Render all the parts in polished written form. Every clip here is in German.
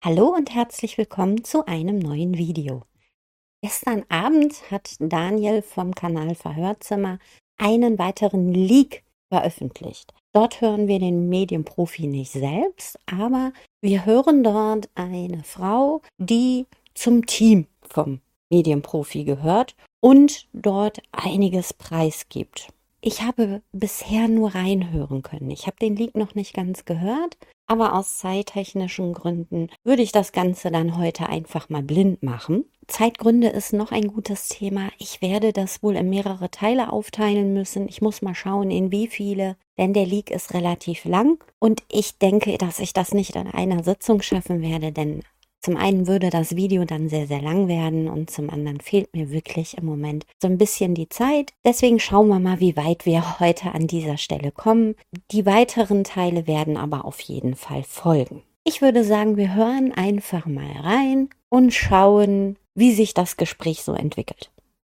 Hallo und herzlich willkommen zu einem neuen Video. Gestern Abend hat Daniel vom Kanal Verhörzimmer einen weiteren Leak veröffentlicht. Dort hören wir den Medienprofi nicht selbst, aber wir hören dort eine Frau, die zum Team vom Medienprofi gehört und dort einiges preisgibt. Ich habe bisher nur reinhören können. Ich habe den Leak noch nicht ganz gehört, aber aus zeittechnischen Gründen würde ich das Ganze dann heute einfach mal blind machen. Zeitgründe ist noch ein gutes Thema. Ich werde das wohl in mehrere Teile aufteilen müssen. Ich muss mal schauen, in wie viele, denn der Leak ist relativ lang und ich denke, dass ich das nicht in einer Sitzung schaffen werde, denn zum einen würde das Video dann sehr, sehr lang werden und zum anderen fehlt mir wirklich im Moment so ein bisschen die Zeit. Deswegen schauen wir mal, wie weit wir heute an dieser Stelle kommen. Die weiteren Teile werden aber auf jeden Fall folgen. Ich würde sagen, wir hören einfach mal rein und schauen, wie sich das Gespräch so entwickelt.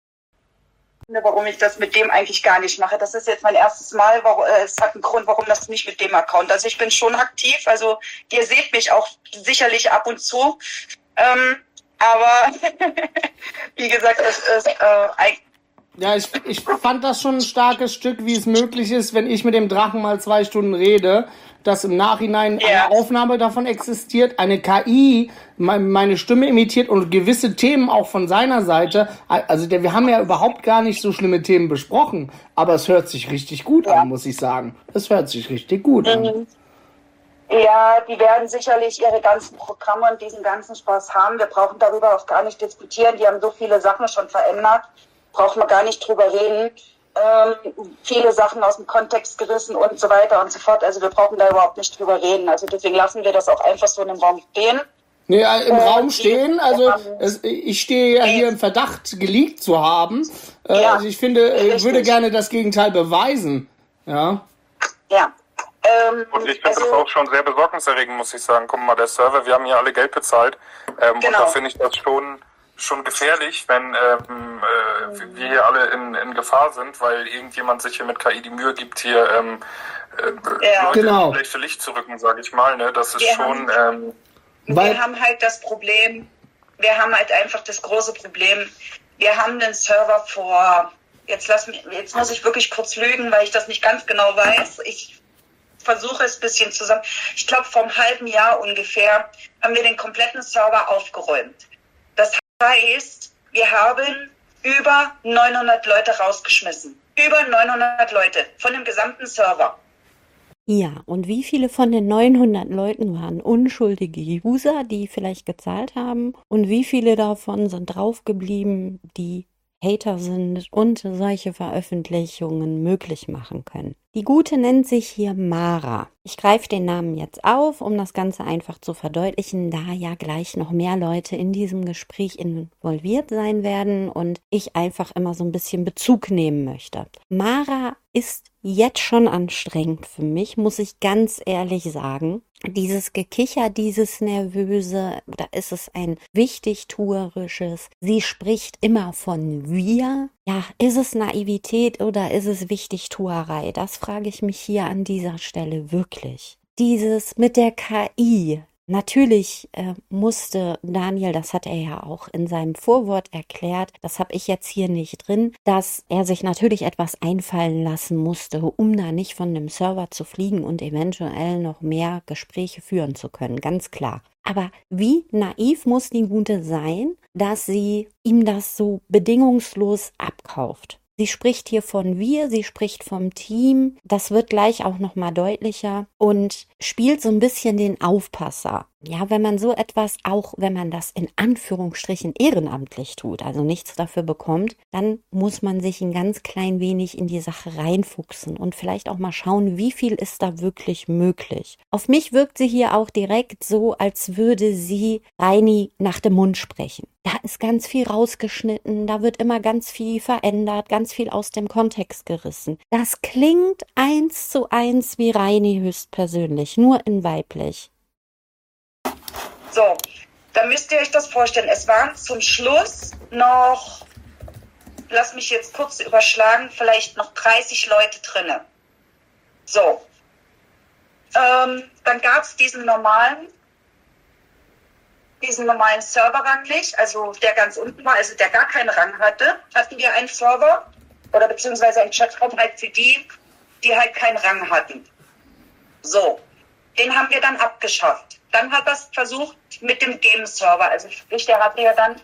Warum ich das mit dem eigentlich gar nicht mache. Das ist jetzt mein erstes Mal. Es hat einen Grund, warum das nicht mit dem Account. Also ich bin schon aktiv. Also ihr seht mich auch sicherlich ab und zu. Aber wie gesagt, das ist ja, ich fand das schon ein starkes Stück, wie es möglich ist, wenn ich mit dem Drachen mal 2 Stunden rede, dass im Nachhinein eine Aufnahme davon existiert, eine KI meine Stimme imitiert und gewisse Themen auch von seiner Seite. Also wir haben ja überhaupt gar nicht so schlimme Themen besprochen, aber es hört sich richtig gut an, muss ich sagen. Es hört sich richtig gut an. Ja, die werden sicherlich ihre ganzen Programme und diesen ganzen Spaß haben. Wir brauchen darüber auch gar nicht diskutieren. Die haben so viele Sachen schon verändert. Brauchen wir gar nicht drüber reden. Viele Sachen aus dem Kontext gerissen und so weiter und so fort. Also wir brauchen da überhaupt nicht drüber reden. Also deswegen lassen wir das auch einfach so in dem Raum stehen. Nee, im Raum stehen, also ich stehe ja hier im Verdacht, geleakt zu haben. Also ich finde, ich würde gerne das Gegenteil beweisen. Ja. Ja. Und ich finde das auch schon sehr besorgniserregend, muss ich sagen. Guck mal, der Server, wir haben hier alle Geld bezahlt. Und da finde ich das schon gefährlich, wenn wir hier alle in Gefahr sind, weil irgendjemand sich hier mit KI die Mühe gibt, hier Leute ins schlechte Licht zu rücken, sage ich mal. Ne? Das ist wir haben halt das Problem, wir haben halt einfach das große Problem, wir haben den Server jetzt muss ich wirklich kurz lügen, weil ich das nicht ganz genau weiß. Ich versuche es ein bisschen zusammen. Ich glaube, vor einem halben Jahr ungefähr haben wir den kompletten Server aufgeräumt. Das heißt, wir haben über 900 Leute rausgeschmissen. Über 900 Leute von dem gesamten Server. Ja, und wie viele von den 900 Leuten waren unschuldige User, die vielleicht gezahlt haben? Und wie viele davon sind draufgeblieben, die Hater sind und solche Veröffentlichungen möglich machen können? Die Gute nennt sich hier Mara. Ich greife den Namen jetzt auf, um das Ganze einfach zu verdeutlichen, da ja gleich noch mehr Leute in diesem Gespräch involviert sein werden und ich einfach immer so ein bisschen Bezug nehmen möchte. Mara ist jetzt schon anstrengend für mich, muss ich ganz ehrlich sagen. Dieses Gekicher, dieses Nervöse, da ist es ein Wichtigtuerisches. Sie spricht immer von wir. Ja, ist es Naivität oder ist es Wichtigtuerei? Das frage ich mich hier an dieser Stelle wirklich. Dieses mit der KI. Natürlich musste Daniel, das hat er ja auch in seinem Vorwort erklärt, das habe ich jetzt hier nicht drin, dass er sich natürlich etwas einfallen lassen musste, um da nicht von dem Server zu fliegen und eventuell noch mehr Gespräche führen zu können, ganz klar. Aber wie naiv muss die Gute sein, dass sie ihm das so bedingungslos abkauft? Sie spricht hier von wir, sie spricht vom Team, das wird gleich auch nochmal deutlicher und spielt so ein bisschen den Aufpasser. Ja, wenn man so etwas, auch wenn man das in Anführungsstrichen ehrenamtlich tut, also nichts dafür bekommt, dann muss man sich ein ganz klein wenig in die Sache reinfuchsen und vielleicht auch mal schauen, wie viel ist da wirklich möglich. Auf mich wirkt sie hier auch direkt so, als würde sie Reini nach dem Mund sprechen. Da ist ganz viel rausgeschnitten, da wird immer ganz viel verändert, ganz viel aus dem Kontext gerissen. Das klingt 1:1 wie Reini höchstpersönlich, nur in weiblich. So, dann müsst ihr euch das vorstellen. Es waren zum Schluss noch, lass mich jetzt kurz überschlagen, vielleicht noch 30 Leute drinne. So, dann gab es diesen normalen diesen normalen Serverrang nicht, also der ganz unten war, also der gar keinen Rang hatte, hatten wir einen Server oder beziehungsweise einen Chatraum halt für die halt keinen Rang hatten. So, den haben wir dann abgeschafft. Dann hat das versucht mit dem Game-Server, also sprich, der hatte ja dann,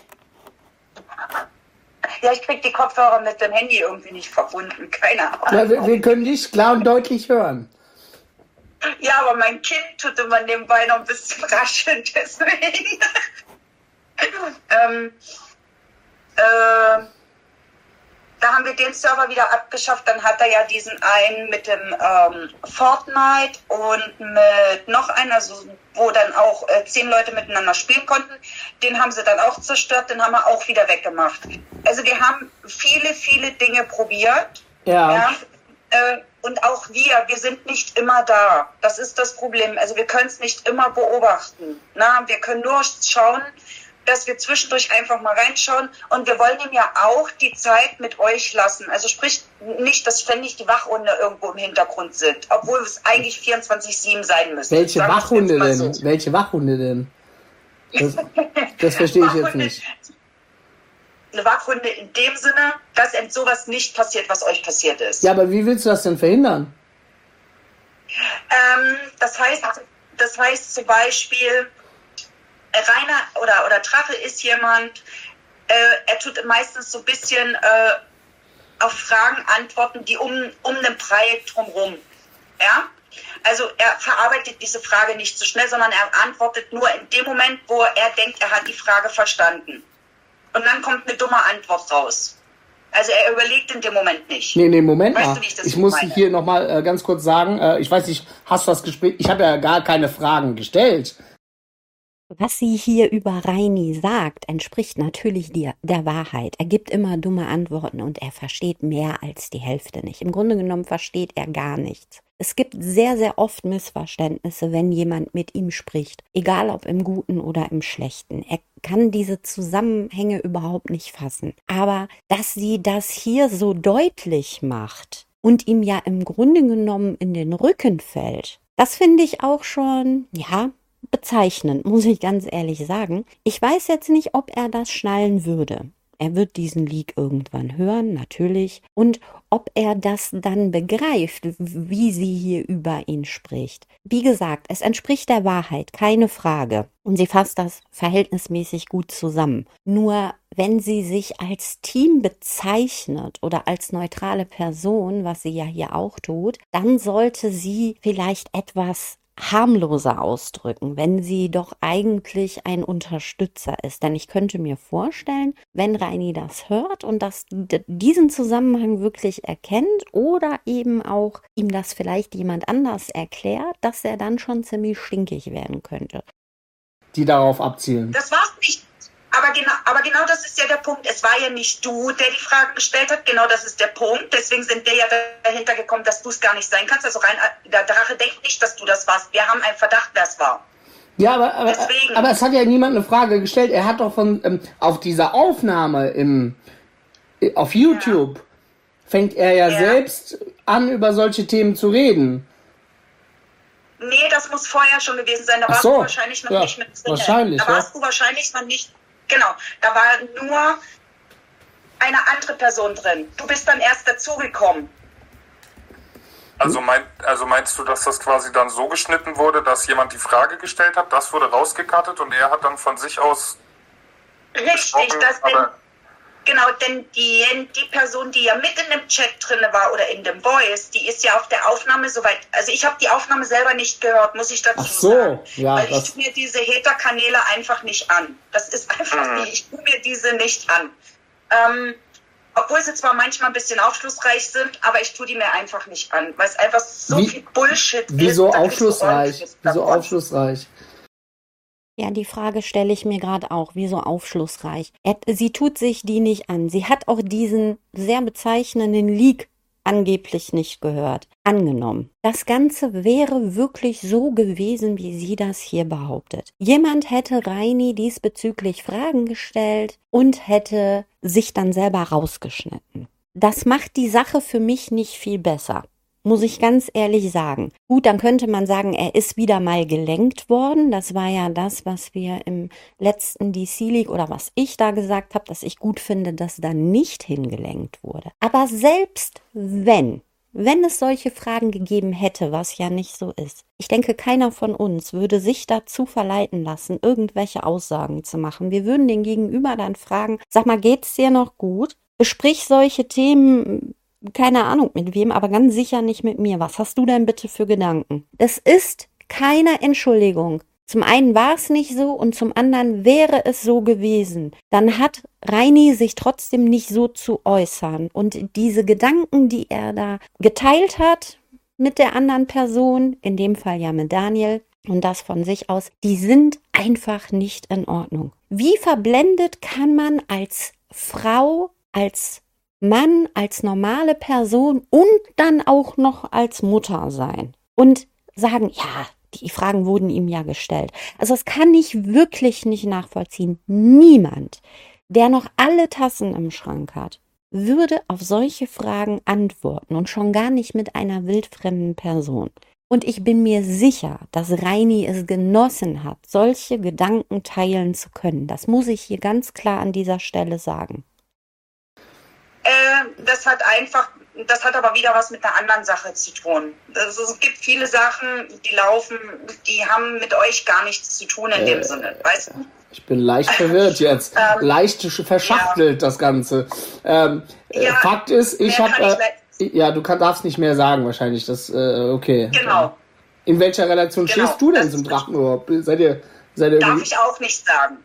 ja, ich krieg die Kopfhörer mit dem Handy irgendwie nicht verbunden, keine Ahnung. Ja, wir können dich klar und deutlich hören. Ja, aber mein Kind tut immer nebenbei noch ein bisschen rascheln, deswegen. Da haben wir den Server wieder abgeschafft. Dann hat er ja diesen einen mit dem Fortnite und mit noch einen, also wo dann auch 10 Leute miteinander spielen konnten. Den haben sie dann auch zerstört, den haben wir auch wieder weggemacht. Also wir haben viele, viele Dinge probiert. Ja. Und auch wir sind nicht immer da. Das ist das Problem. Also wir können es nicht immer beobachten. Wir können nur schauen, dass wir zwischendurch einfach mal reinschauen. Und wir wollen ihm ja auch die Zeit mit euch lassen. Also sprich nicht, dass ständig die Wachhunde irgendwo im Hintergrund sind. Obwohl es eigentlich 24/7 sein müsste. Welche Wachhunde denn? So. Welche Wachhunde denn? Das verstehe ich jetzt nicht. Eine Wachhunde in dem Sinne, dass sowas nicht passiert, was euch passiert ist. Ja, aber wie willst du das denn verhindern? Das heißt zum Beispiel, Rainer oder Drache ist jemand, er tut meistens so ein bisschen auf Fragen antworten, die um den Brei drumherum. Ja? Also er verarbeitet diese Frage nicht so schnell, sondern er antwortet nur in dem Moment, wo er denkt, er hat die Frage verstanden. Und dann kommt eine dumme Antwort raus. Also er überlegt in dem Moment nicht. Nee, Moment mal. Ich muss hier nochmal ganz kurz sagen, ich weiß nicht, hast du das Gespräch, ich habe ja gar keine Fragen gestellt. Was sie hier über Reini sagt, entspricht natürlich der Wahrheit. Er gibt immer dumme Antworten und er versteht mehr als die Hälfte nicht. Im Grunde genommen versteht er gar nichts. Es gibt sehr, sehr oft Missverständnisse, wenn jemand mit ihm spricht, egal ob im Guten oder im Schlechten. Er kann diese Zusammenhänge überhaupt nicht fassen. Aber dass sie das hier so deutlich macht und ihm ja im Grunde genommen in den Rücken fällt, das finde ich auch schon, ja, bezeichnend, muss ich ganz ehrlich sagen. Ich weiß jetzt nicht, ob er das schnallen würde. Er wird diesen Leak irgendwann hören, natürlich. Und ob er das dann begreift, wie sie hier über ihn spricht. Wie gesagt, es entspricht der Wahrheit, keine Frage. Und sie fasst das verhältnismäßig gut zusammen. Nur wenn sie sich als Team bezeichnet oder als neutrale Person, was sie ja hier auch tut, dann sollte sie vielleicht etwas harmloser ausdrücken, wenn sie doch eigentlich ein Unterstützer ist. Denn ich könnte mir vorstellen, wenn Reini das hört und das diesen Zusammenhang wirklich erkennt oder eben auch ihm das vielleicht jemand anders erklärt, dass er dann schon ziemlich stinkig werden könnte. Die darauf abzielen. Das war's nicht. Aber genau das ist ja der Punkt. Es war ja nicht du, der die Fragen gestellt hat. Genau das ist der Punkt. Deswegen sind wir ja dahinter gekommen, dass du es gar nicht sein kannst. Also der Drache denkt nicht, dass du das warst. Wir haben einen Verdacht, wer es war. Ja, aber es hat ja niemand eine Frage gestellt. Er hat doch auf dieser Aufnahme auf YouTube fängt er ja selbst an, über solche Themen zu reden. Nee, das muss vorher schon gewesen sein. Da warst du wahrscheinlich noch nicht mit drin. Wahrscheinlich, da warst du wahrscheinlich noch nicht. Genau, da war nur eine andere Person drin. Du bist dann erst dazugekommen. Also meinst du, dass das quasi dann so geschnitten wurde, dass jemand die Frage gestellt hat, das wurde rausgekattet und er hat dann von sich aus richtig, denn die Person, die ja mit in dem Chat drin war oder in dem Voice, die ist ja auf der Aufnahme soweit, also ich habe die Aufnahme selber nicht gehört, muss ich dazu sagen. Ja, weil ich tue mir diese Hater-Kanäle einfach nicht an. Das ist einfach nicht, ich tue mir diese nicht an. Obwohl sie zwar manchmal ein bisschen aufschlussreich sind, aber ich tue die mir einfach nicht an, weil es einfach so viel Bullshit ist. Wieso aufschlussreich? Wieso aufschlussreich? Ja, die Frage stelle ich mir gerade auch, wieso aufschlussreich? Sie tut sich die nicht an. Sie hat auch diesen sehr bezeichnenden Leak angeblich nicht gehört. Angenommen, das Ganze wäre wirklich so gewesen, wie sie das hier behauptet. Jemand hätte Reini diesbezüglich Fragen gestellt und hätte sich dann selber rausgeschnitten. Das macht die Sache für mich nicht viel besser. muss ich ganz ehrlich sagen. Gut, dann könnte man sagen, er ist wieder mal gelenkt worden. Das war ja das, was wir im letzten DC League oder was ich da gesagt habe, dass ich gut finde, dass da nicht hingelenkt wurde. Aber selbst wenn es solche Fragen gegeben hätte, was ja nicht so ist. Ich denke, keiner von uns würde sich dazu verleiten lassen, irgendwelche Aussagen zu machen. Wir würden den Gegenüber dann fragen, sag mal, geht's dir noch gut? Besprich solche Themen, keine Ahnung mit wem, aber ganz sicher nicht mit mir. Was hast du denn bitte für Gedanken? Das ist keine Entschuldigung. Zum einen war es nicht so und zum anderen wäre es so gewesen. Dann hat Reini sich trotzdem nicht so zu äußern. Und diese Gedanken, die er da geteilt hat mit der anderen Person, in dem Fall ja mit Daniel und das von sich aus, die sind einfach nicht in Ordnung. Wie verblendet kann man als Frau, als Mann, als normale Person und dann auch noch als Mutter sein und sagen, ja, die Fragen wurden ihm ja gestellt. Also das kann ich wirklich nicht nachvollziehen. Niemand, der noch alle Tassen im Schrank hat, würde auf solche Fragen antworten und schon gar nicht mit einer wildfremden Person. Und ich bin mir sicher, dass Reini es genossen hat, solche Gedanken teilen zu können. Das muss ich hier ganz klar an dieser Stelle sagen. Das hat aber wieder was mit einer anderen Sache zu tun. Also es gibt viele Sachen, die laufen, die haben mit euch gar nichts zu tun in dem Sinne, weißt du? Ich bin leicht verwirrt jetzt, leicht verschachtelt das Ganze. Fakt ist, ich habe... du darfst nicht mehr sagen wahrscheinlich, das, okay. Genau. In welcher Relation stehst du denn zum Drachenurlaub? Seid ihr Darf ich auch nicht sagen.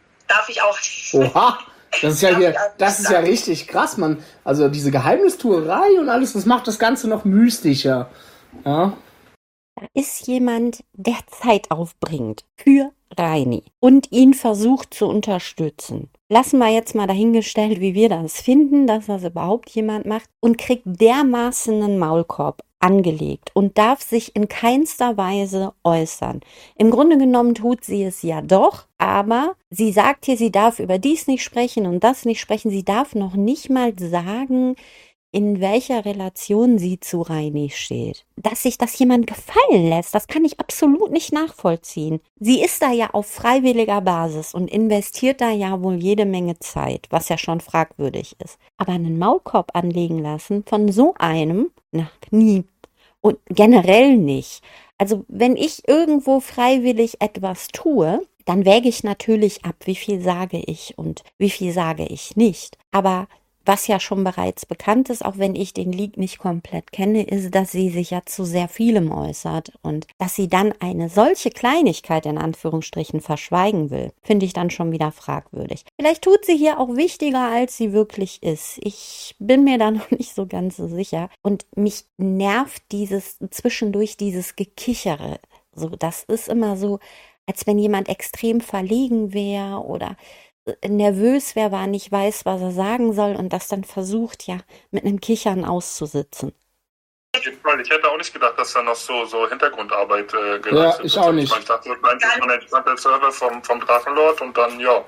Oha! Das ist ja richtig krass, Mann. Also diese Geheimnistuerei und alles, das macht das Ganze noch mystischer. Ja. Da ist jemand, der Zeit aufbringt für Reini und ihn versucht zu unterstützen. Lassen wir jetzt mal dahingestellt, wie wir das finden, dass das überhaupt jemand macht und kriegt dermaßen einen Maulkorb angelegt und darf sich in keinster Weise äußern. Im Grunde genommen tut sie es ja doch, aber sie sagt hier, sie darf über dies nicht sprechen und das nicht sprechen. Sie darf noch nicht mal sagen, in welcher Relation sie zu Reini steht. Dass sich das jemand gefallen lässt, das kann ich absolut nicht nachvollziehen. Sie ist da ja auf freiwilliger Basis und investiert da ja wohl jede Menge Zeit, was ja schon fragwürdig ist. Aber einen Maulkorb anlegen lassen von so einem, nie. Und generell nicht. Also wenn ich irgendwo freiwillig etwas tue, dann wäge ich natürlich ab, wie viel sage ich und wie viel sage ich nicht. Aber was ja schon bereits bekannt ist, auch wenn ich den Leak nicht komplett kenne, ist, dass sie sich ja zu sehr vielem äußert und dass sie dann eine solche Kleinigkeit in Anführungsstrichen verschweigen will, finde ich dann schon wieder fragwürdig. Vielleicht tut sie hier auch wichtiger, als sie wirklich ist. Ich bin mir da noch nicht so ganz so sicher und mich nervt zwischendurch dieses Gekichere. So, das ist immer so, als wenn jemand extrem verlegen wäre oder nervös wäre, aber nicht weiß, was er sagen soll und das dann versucht, ja, mit einem Kichern auszusitzen. Ich hätte auch nicht gedacht, dass da noch so Hintergrundarbeit geleistet wird. Ja, ich auch nicht. Ich dachte, das war der Server vom Drachenlord und dann, ja.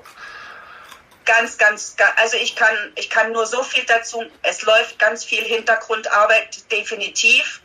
Ganz, also ich kann nur so viel dazu, es läuft ganz viel Hintergrundarbeit, definitiv.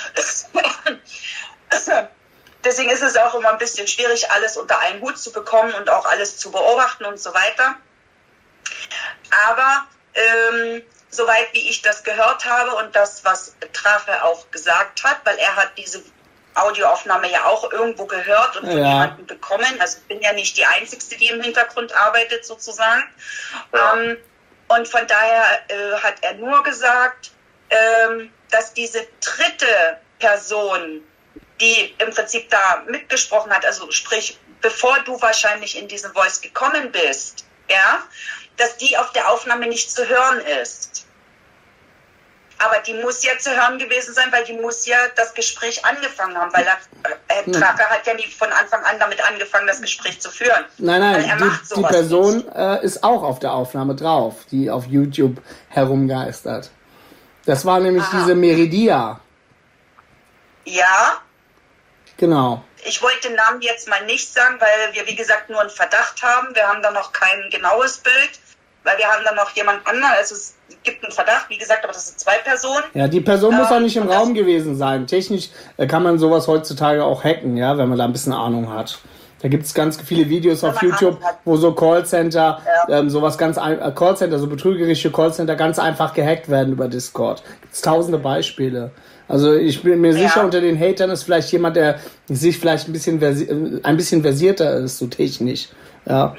Deswegen ist es auch immer ein bisschen schwierig, alles unter einen Hut zu bekommen und auch alles zu beobachten und so weiter. Aber soweit wie ich das gehört habe und das, was Drache auch gesagt hat, weil er hat diese Audioaufnahme ja auch irgendwo gehört und von jemandem bekommen. Also ich bin ja nicht die Einzige, die im Hintergrund arbeitet sozusagen. Ja. Und von daher hat er nur gesagt, dass diese dritte Person, die im Prinzip da mitgesprochen hat, also sprich, bevor du wahrscheinlich in diesen Voice gekommen bist, ja, dass die auf der Aufnahme nicht zu hören ist. Aber die muss ja zu hören gewesen sein, weil die muss ja das Gespräch angefangen haben, weil Drache hat ja nie von Anfang an damit angefangen, das Gespräch zu führen. Nein, die Person ist auch auf der Aufnahme drauf, die auf YouTube herumgeistert. Das war nämlich diese Meridia. Ja. Genau. Ich wollte den Namen jetzt mal nicht sagen, weil wir, wie gesagt, nur einen Verdacht haben. Wir haben da noch kein genaues Bild. weil wir haben dann noch jemand anderen, also es gibt einen Verdacht, wie gesagt, aber das sind 2 Personen. Ja, die Person muss auch nicht im Raum gewesen sein. Technisch kann man sowas heutzutage auch hacken, ja, wenn man da ein bisschen Ahnung hat. Da gibt es ganz viele Videos auf YouTube, wo so Callcenter, Callcenter, so betrügerische Callcenter ganz einfach gehackt werden über Discord. Gibt es tausende Beispiele. Also ich bin mir sicher, unter den Hatern ist vielleicht jemand, der sich vielleicht ein bisschen versierter ist, so technisch. Ja.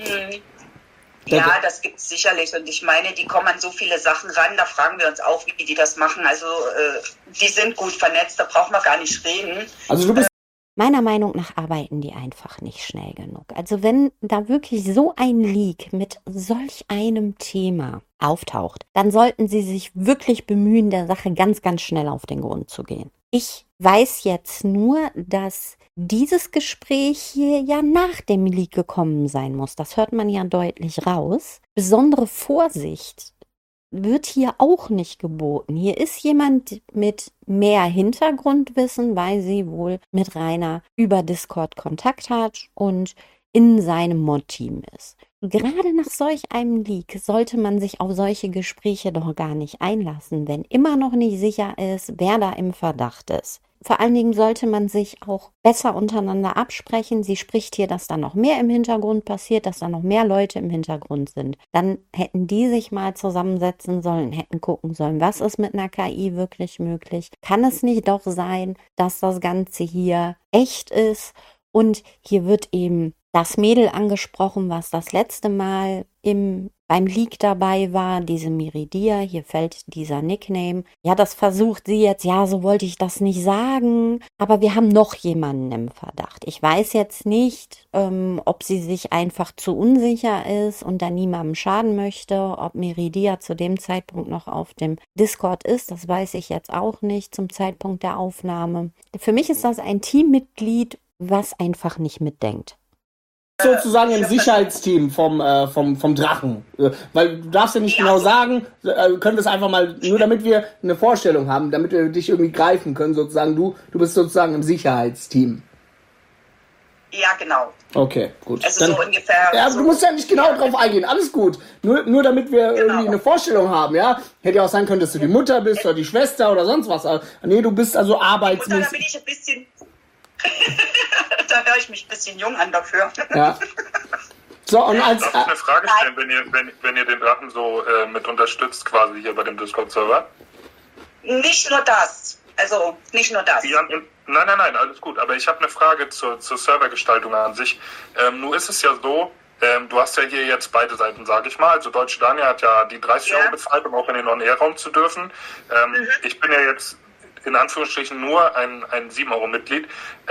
Ja, das gibt es sicherlich. Und ich meine, die kommen an so viele Sachen ran, da fragen wir uns auch, wie die das machen. Also die sind gut vernetzt, da brauchen wir gar nicht reden. Also du bist Meiner Meinung nach arbeiten die einfach nicht schnell genug. Also wenn da wirklich so ein Leak mit solch einem Thema auftaucht, dann sollten sie sich wirklich bemühen, der Sache ganz, ganz schnell auf den Grund zu gehen. Ich weiß jetzt nur, dass dieses Gespräch hier ja nach dem Leak gekommen sein muss. Das hört man ja deutlich raus. Besondere Vorsicht wird hier auch nicht geboten. Hier ist jemand mit mehr Hintergrundwissen, weil sie wohl mit Rainer über Discord Kontakt hat und in seinem Mod-Team ist. Gerade nach solch einem Leak sollte man sich auf solche Gespräche doch gar nicht einlassen, wenn immer noch nicht sicher ist, wer da im Verdacht ist. Vor allen Dingen sollte man sich auch besser untereinander absprechen. Sie spricht hier, dass da noch mehr im Hintergrund passiert, dass da noch mehr Leute im Hintergrund sind. Dann hätten die sich mal zusammensetzen sollen, hätten gucken sollen, was ist mit einer KI wirklich möglich? Kann es nicht doch sein, dass das Ganze hier echt ist? Und hier wird eben das Mädel angesprochen, was das letzte Mal beim Leak dabei war, diese Miridia, hier fällt dieser Nickname. Ja, das versucht sie jetzt, ja, so wollte ich das nicht sagen, aber wir haben noch jemanden im Verdacht. Ich weiß jetzt nicht, ob sie sich einfach zu unsicher ist und da niemandem schaden möchte, ob Miridia zu dem Zeitpunkt noch auf dem Discord ist, das weiß ich jetzt auch nicht zum Zeitpunkt der Aufnahme. Für mich ist das ein Teammitglied, was einfach nicht mitdenkt. Sozusagen im Sicherheitsteam vom Drachen. Weil du darfst ja nicht genau sagen, können wir es einfach mal, nur damit wir eine Vorstellung haben, damit wir dich irgendwie greifen können, sozusagen. Du bist sozusagen im Sicherheitsteam. Ja, genau. Okay, gut. Also dann, so ungefähr. Ja, du musst ja nicht genau drauf eingehen, alles gut. Nur damit wir irgendwie eine Vorstellung haben, ja. Hätte ja auch sein können, dass du die Mutter bist oder die Schwester oder sonst was. Nee, du bist also arbeitsmäßig. Da bin ich ein bisschen... Da höre ich mich ein bisschen jung an dafür. Ja. So, und darf ich eine Frage stellen, wenn ihr den Drachen so mit unterstützt, quasi hier bei dem Discord-Server? Nicht nur das. Also, nicht nur das. Ja, nein, alles gut. Aber ich habe eine Frage zur Servergestaltung an sich. Nun ist es ja so, du hast ja hier jetzt beide Seiten, sage ich mal. Also Deutsche Daniel hat ja die 30 Euro bezahlt, um auch in den On-Air-Raum zu dürfen. Ich bin ja jetzt in Anführungsstrichen nur ein 7-Euro-Mitglied.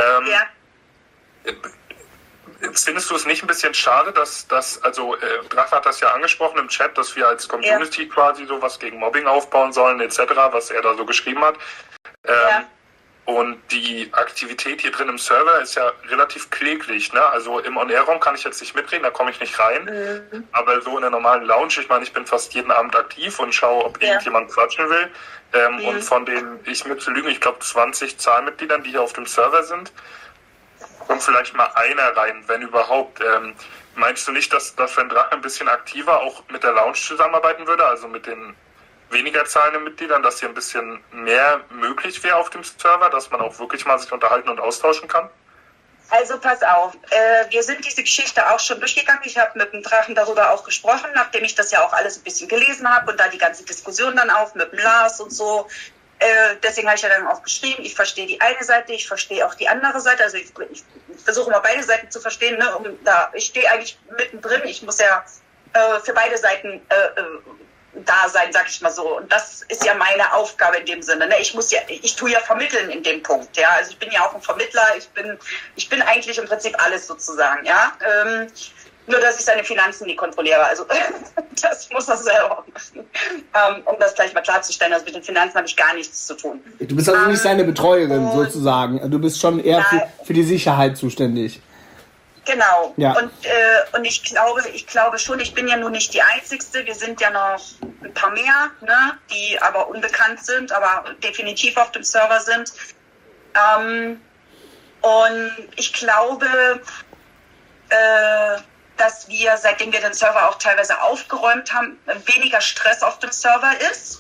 Findest du es nicht ein bisschen schade, dass Drache hat das ja angesprochen im Chat, dass wir als Community quasi sowas gegen Mobbing aufbauen sollen, etc., was er da so geschrieben hat. Und die Aktivität hier drin im Server ist ja relativ kläglich, ne? Also im On-Air-Raum kann ich jetzt nicht mitreden, da komme ich nicht rein. Aber so in der normalen Lounge, ich meine, ich bin fast jeden Abend aktiv und schaue, ob irgendjemand quatschen will. Und von den, ich mit zu lügen, ich glaube 20 Zahlmitgliedern, die hier auf dem Server sind, kommt vielleicht mal einer rein, wenn überhaupt. Meinst du nicht, dass wenn Drache ein bisschen aktiver auch mit der Lounge zusammenarbeiten würde, also mit den weniger zahlenden Mitgliedern, dass hier ein bisschen mehr möglich wäre auf dem Server, dass man auch wirklich mal sich unterhalten und austauschen kann? Also pass auf, wir sind diese Geschichte auch schon durchgegangen. Ich habe mit dem Drachen darüber auch gesprochen, nachdem ich das ja auch alles ein bisschen gelesen habe und da die ganze Diskussion dann auch mit dem Lars und so. Deswegen habe ich ja dann auch geschrieben, ich verstehe die eine Seite, ich verstehe auch die andere Seite. Also ich versuche mal beide Seiten zu verstehen. Ne? Ich stehe eigentlich mittendrin, ich muss ja für beide Seiten da sein, sag ich mal so. Und das ist ja meine Aufgabe in dem Sinne. Ne? Ich tue ja vermitteln in dem Punkt. Ja, also ich bin ja auch ein Vermittler. Ich bin eigentlich im Prinzip alles sozusagen. Ja, nur dass ich seine Finanzen nie kontrolliere. Also das muss er selber machen. Um das gleich mal klarzustellen. Also mit den Finanzen habe ich gar nichts zu tun. Du bist also nicht seine Betreuerin sozusagen. Du bist schon eher für die Sicherheit zuständig. Genau. Ja. Und ich glaube schon, ich bin ja nun nicht die Einzigste. Wir sind ja noch ein paar mehr, ne, die aber unbekannt sind, aber definitiv auf dem Server sind. Und ich glaube, dass dass wir, seitdem wir den Server auch teilweise aufgeräumt haben, weniger Stress auf dem Server ist.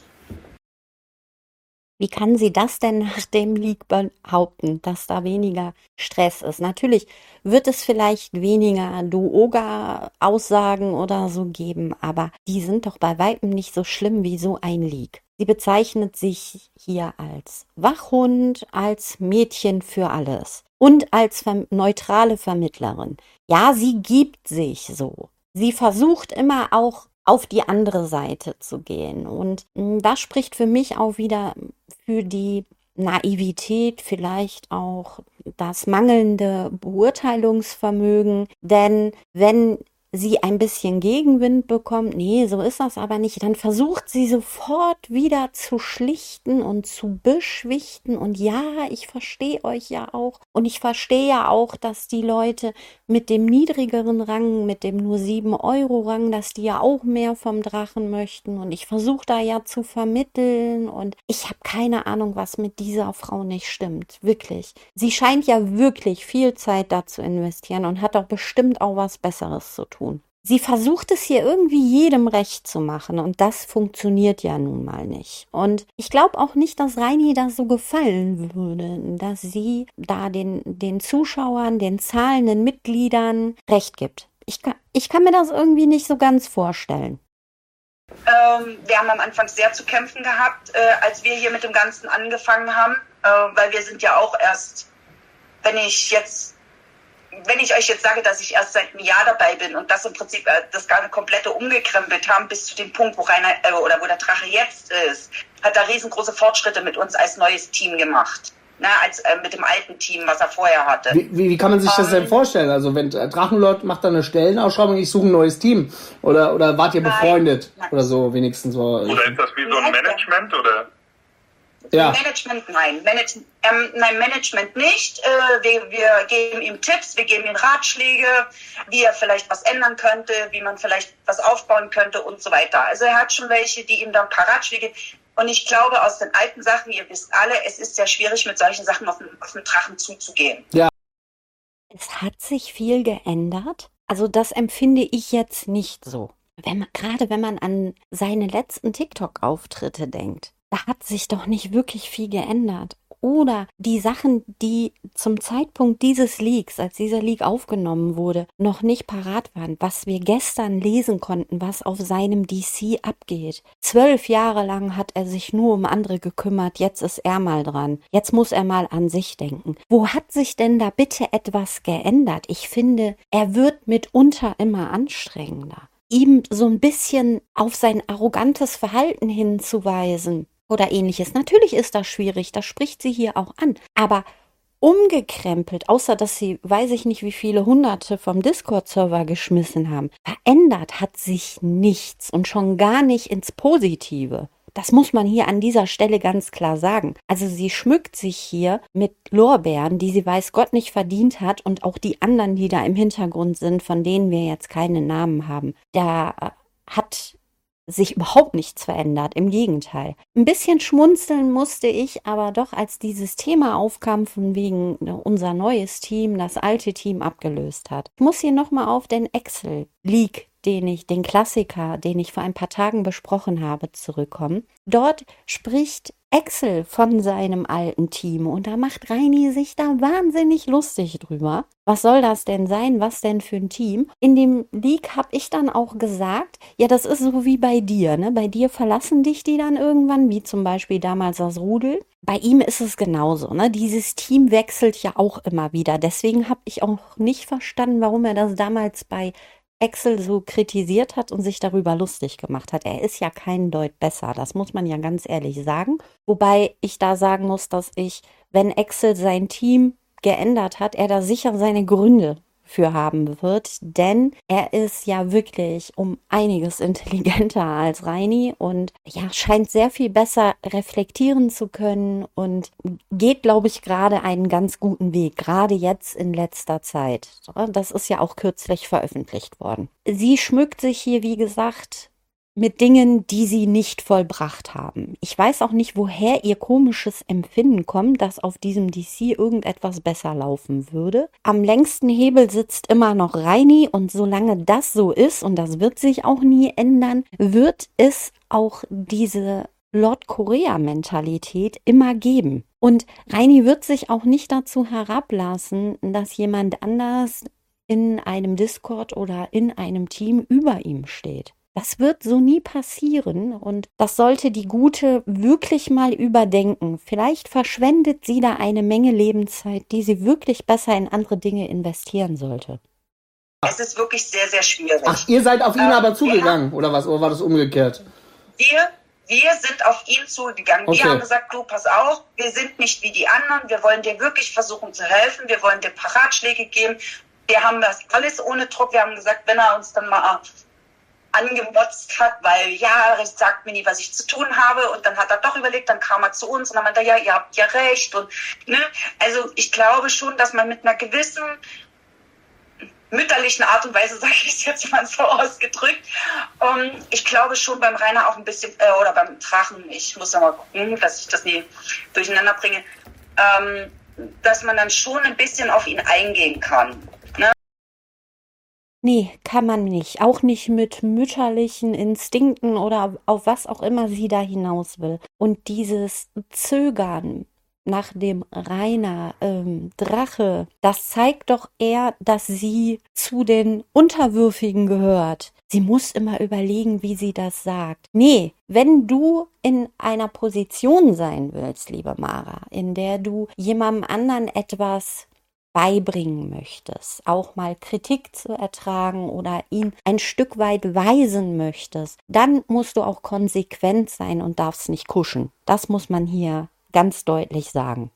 Wie kann sie das denn nach dem Leak behaupten, dass da weniger Stress ist? Natürlich wird es vielleicht weniger Duoga-Aussagen oder so geben, aber die sind doch bei weitem nicht so schlimm wie so ein Leak. Sie bezeichnet sich hier als Wachhund, als Mädchen für alles und als neutrale Vermittlerin. Ja, sie gibt sich so. Sie versucht immer auch auf die andere Seite zu gehen. Und das spricht für mich auch wieder für die Naivität, vielleicht auch das mangelnde Beurteilungsvermögen. Denn wenn sie ein bisschen Gegenwind bekommt, nee, so ist das aber nicht, dann versucht sie sofort wieder zu schlichten und zu beschwichten und ja, ich verstehe euch ja auch und ich verstehe ja auch, dass die Leute mit dem niedrigeren Rang, mit dem nur 7-Euro-Rang, dass die ja auch mehr vom Drachen möchten und ich versuche da ja zu vermitteln und ich habe keine Ahnung, was mit dieser Frau nicht stimmt, wirklich. Sie scheint ja wirklich viel Zeit da zu investieren und hat doch bestimmt auch was Besseres zu tun. Sie versucht es hier irgendwie jedem recht zu machen und das funktioniert ja nun mal nicht. Und ich glaube auch nicht, dass Reini das so gefallen würde, dass sie da den Zuschauern, den zahlenden Mitgliedern recht gibt. Ich kann mir das irgendwie nicht so ganz vorstellen. Wir haben am Anfang sehr zu kämpfen gehabt, als wir hier mit dem Ganzen angefangen haben, weil wir sind ja auch erst, wenn ich euch jetzt sage, dass ich erst seit einem Jahr dabei bin und das im Prinzip das Ganze komplette umgekrempelt haben bis zu dem Punkt, wo wo der Drache jetzt ist, hat er riesengroße Fortschritte mit uns als neues Team gemacht. Als mit dem alten Team, was er vorher hatte. Wie kann man sich das denn vorstellen? Also wenn Drachenlord macht dann eine Stellenausschreibung, ich suche ein neues Team. Oder wart ihr befreundet? Nein. Oder so wenigstens so. Oder ist das wie so ein Management? Oder? Ja. Management, nein. Management nicht. Wir geben ihm Tipps, wir geben ihm Ratschläge, wie er vielleicht was ändern könnte, wie man vielleicht was aufbauen könnte und so weiter. Also er hat schon welche, die ihm dann ein paar Ratschläge. Und ich glaube, aus den alten Sachen, ihr wisst alle, es ist sehr schwierig, mit solchen Sachen auf den Drachen zuzugehen. Ja. Es hat sich viel geändert. Also das empfinde ich jetzt nicht so. Gerade wenn man an seine letzten TikTok-Auftritte denkt. Da hat sich doch nicht wirklich viel geändert. Oder die Sachen, die zum Zeitpunkt dieses Leaks, als dieser Leak aufgenommen wurde, noch nicht parat waren, was wir gestern lesen konnten, was auf seinem DC abgeht. 12 Jahre lang hat er sich nur um andere gekümmert, jetzt ist er mal dran. Jetzt muss er mal an sich denken. Wo hat sich denn da bitte etwas geändert? Ich finde, er wird mitunter immer anstrengender. Ihm so ein bisschen auf sein arrogantes Verhalten hinzuweisen, oder ähnliches. Natürlich ist das schwierig, das spricht sie hier auch an. Aber umgekrempelt, außer dass sie, weiß ich nicht, wie viele Hunderte vom Discord-Server geschmissen haben, verändert hat sich nichts und schon gar nicht ins Positive. Das muss man hier an dieser Stelle ganz klar sagen. Also sie schmückt sich hier mit Lorbeeren, die sie weiß Gott nicht verdient hat und auch die anderen, die da im Hintergrund sind, von denen wir jetzt keine Namen haben. Da hat sich überhaupt nichts verändert, im Gegenteil. Ein bisschen schmunzeln musste ich aber doch, als dieses Thema aufkam, von wegen unser neues Team, das alte Team abgelöst hat. Ich muss hier nochmal auf den Excel-Leak, den Klassiker, den ich vor ein paar Tagen besprochen habe, zurückkommen. Dort spricht Excel von seinem alten Team und da macht Reini sich da wahnsinnig lustig drüber. Was soll das denn sein? Was denn für ein Team? In dem Leak habe ich dann auch gesagt, ja, das ist so wie bei dir, ne? Bei dir verlassen dich die dann irgendwann, wie zum Beispiel damals das Rudel. Bei ihm ist es genauso, ne? Dieses Team wechselt ja auch immer wieder. Deswegen habe ich auch nicht verstanden, warum er das damals bei Excel so kritisiert hat und sich darüber lustig gemacht hat. Er ist ja kein Deut besser, das muss man ja ganz ehrlich sagen. Wobei ich da sagen muss, dass wenn Excel sein Team geändert hat, er da sicher seine Gründe für haben wird, denn er ist ja wirklich um einiges intelligenter als Reini und ja, scheint sehr viel besser reflektieren zu können und geht, glaube ich, gerade einen ganz guten Weg, gerade jetzt in letzter Zeit. Das ist ja auch kürzlich veröffentlicht worden. Sie schmückt sich hier, wie gesagt, mit Dingen, die sie nicht vollbracht haben. Ich weiß auch nicht, woher ihr komisches Empfinden kommt, dass auf diesem DC irgendetwas besser laufen würde. Am längsten Hebel sitzt immer noch Reini und solange das so ist, und das wird sich auch nie ändern, wird es auch diese Nordkorea-Mentalität immer geben. Und Reini wird sich auch nicht dazu herablassen, dass jemand anders in einem Discord oder in einem Team über ihm steht. Das wird so nie passieren und das sollte die Gute wirklich mal überdenken. Vielleicht verschwendet sie da eine Menge Lebenszeit, die sie wirklich besser in andere Dinge investieren sollte. Es ist wirklich sehr, sehr schwierig. Ach, ihr seid auf ihn aber zugegangen, oder was? Oder war das umgekehrt? Wir sind auf ihn zugegangen. Okay. Wir haben gesagt, du, pass auf, wir sind nicht wie die anderen, wir wollen dir wirklich versuchen zu helfen, wir wollen dir ein paar Ratschläge geben. Wir haben das alles ohne Druck. Wir haben gesagt, wenn er uns dann mal angemotzt hat, weil ja, er sagt mir nie, was ich zu tun habe, und dann hat er doch überlegt, dann kam er zu uns und dann meinte er, ja, ihr habt ja recht, und ne, also ich glaube schon, dass man mit einer gewissen mütterlichen Art und Weise, sage ich es jetzt mal so ausgedrückt, ich glaube schon beim Rainer auch ein bisschen, oder beim Drachen, ich muss ja mal gucken, dass ich das nie durcheinander bringe, dass man dann schon ein bisschen auf ihn eingehen kann. Nee, kann man nicht. Auch nicht mit mütterlichen Instinkten oder auf was auch immer sie da hinaus will. Und dieses Zögern nach dem Rainer Drache, das zeigt doch eher, dass sie zu den Unterwürfigen gehört. Sie muss immer überlegen, wie sie das sagt. Nee, wenn du in einer Position sein willst, liebe Mara, in der du jemandem anderen etwas beibringen möchtest, auch mal Kritik zu ertragen oder ihn ein Stück weit weisen möchtest, dann musst du auch konsequent sein und darfst nicht kuschen. Das muss man hier ganz deutlich sagen.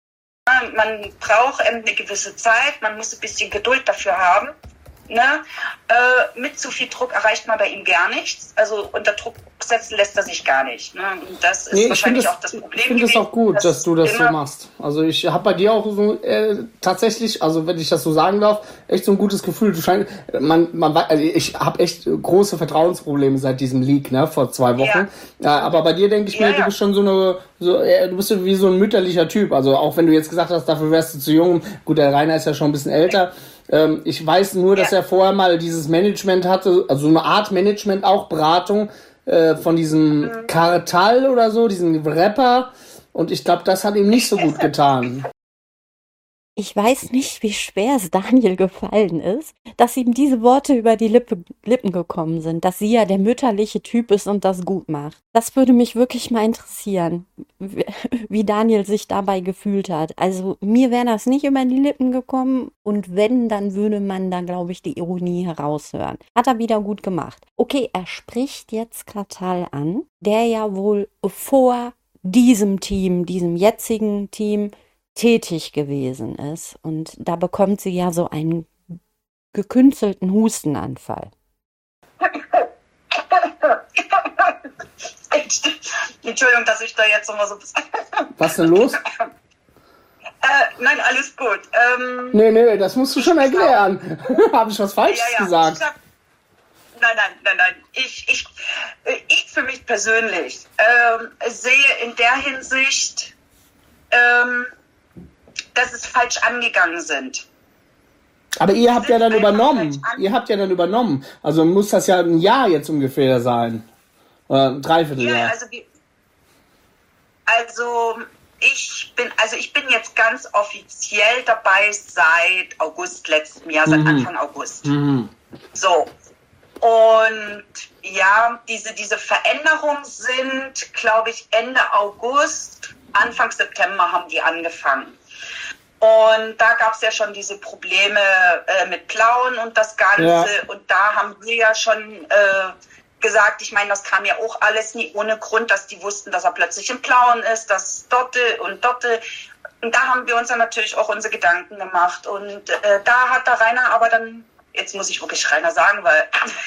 Man braucht eine gewisse Zeit, man muss ein bisschen Geduld dafür haben. Ne? Mit zu viel Druck erreicht man bei ihm gar nichts. Also unter Druck setzen lässt er sich gar nicht. Ne? Und das ist wahrscheinlich auch das Problem. Ich finde es auch gut, dass du das so machst. Also ich habe bei dir auch so tatsächlich, also wenn ich das so sagen darf, echt so ein gutes Gefühl. Du scheinst, also ich habe echt große Vertrauensprobleme seit diesem Leak, ne, vor 2 Wochen. Ja. Aber bei dir denke ich mir, du bist schon du bist wie so ein mütterlicher Typ. Also auch wenn du jetzt gesagt hast, dafür wärst du zu jung. Gut, der Rainer ist ja schon ein bisschen älter. Ich weiß nur, dass er vorher mal dieses Management hatte, also eine Art Management, auch Beratung von diesem Kartal oder so, diesen Rapper. Und ich glaube, das hat ihm nicht so gut getan. Ich weiß nicht, wie schwer es Daniel gefallen ist, dass ihm diese Worte über die Lippen gekommen sind, dass sie ja der mütterliche Typ ist und das gut macht. Das würde mich wirklich mal interessieren, wie Daniel sich dabei gefühlt hat. Also mir wäre das nicht über die Lippen gekommen und wenn, dann würde man da, glaube ich, die Ironie heraushören. Hat er wieder gut gemacht. Okay, er spricht jetzt Kartal an, der ja wohl vor diesem Team, diesem jetzigen Team, tätig gewesen ist. Und da bekommt sie ja so einen gekünstelten Hustenanfall. Entschuldigung, dass ich da jetzt nochmal so... Was ist denn los? Nein, alles gut. Nee, das musst du schon erklären. Habe ich was Falsches gesagt? Nein. Ich für mich persönlich sehe in der Hinsicht... dass es falsch angegangen sind. Aber ihr habt ja dann übernommen. Also muss das ja ein Jahr jetzt ungefähr sein. Oder ein Dreivierteljahr. Ja, ich bin jetzt ganz offiziell dabei seit August letzten Jahr, seit Anfang August. So. Und ja, diese Veränderungen sind, glaube ich, Ende August, Anfang September haben die angefangen. Und da gab es ja schon diese Probleme mit Plauen und das Ganze. Ja. Und da haben wir ja schon gesagt, ich meine, das kam ja auch alles nie ohne Grund, dass die wussten, dass er plötzlich im Plauen ist, das Dotte. Und da haben wir uns dann natürlich auch unsere Gedanken gemacht. Und da hat der Rainer aber dann, jetzt muss ich wirklich Rainer sagen, weil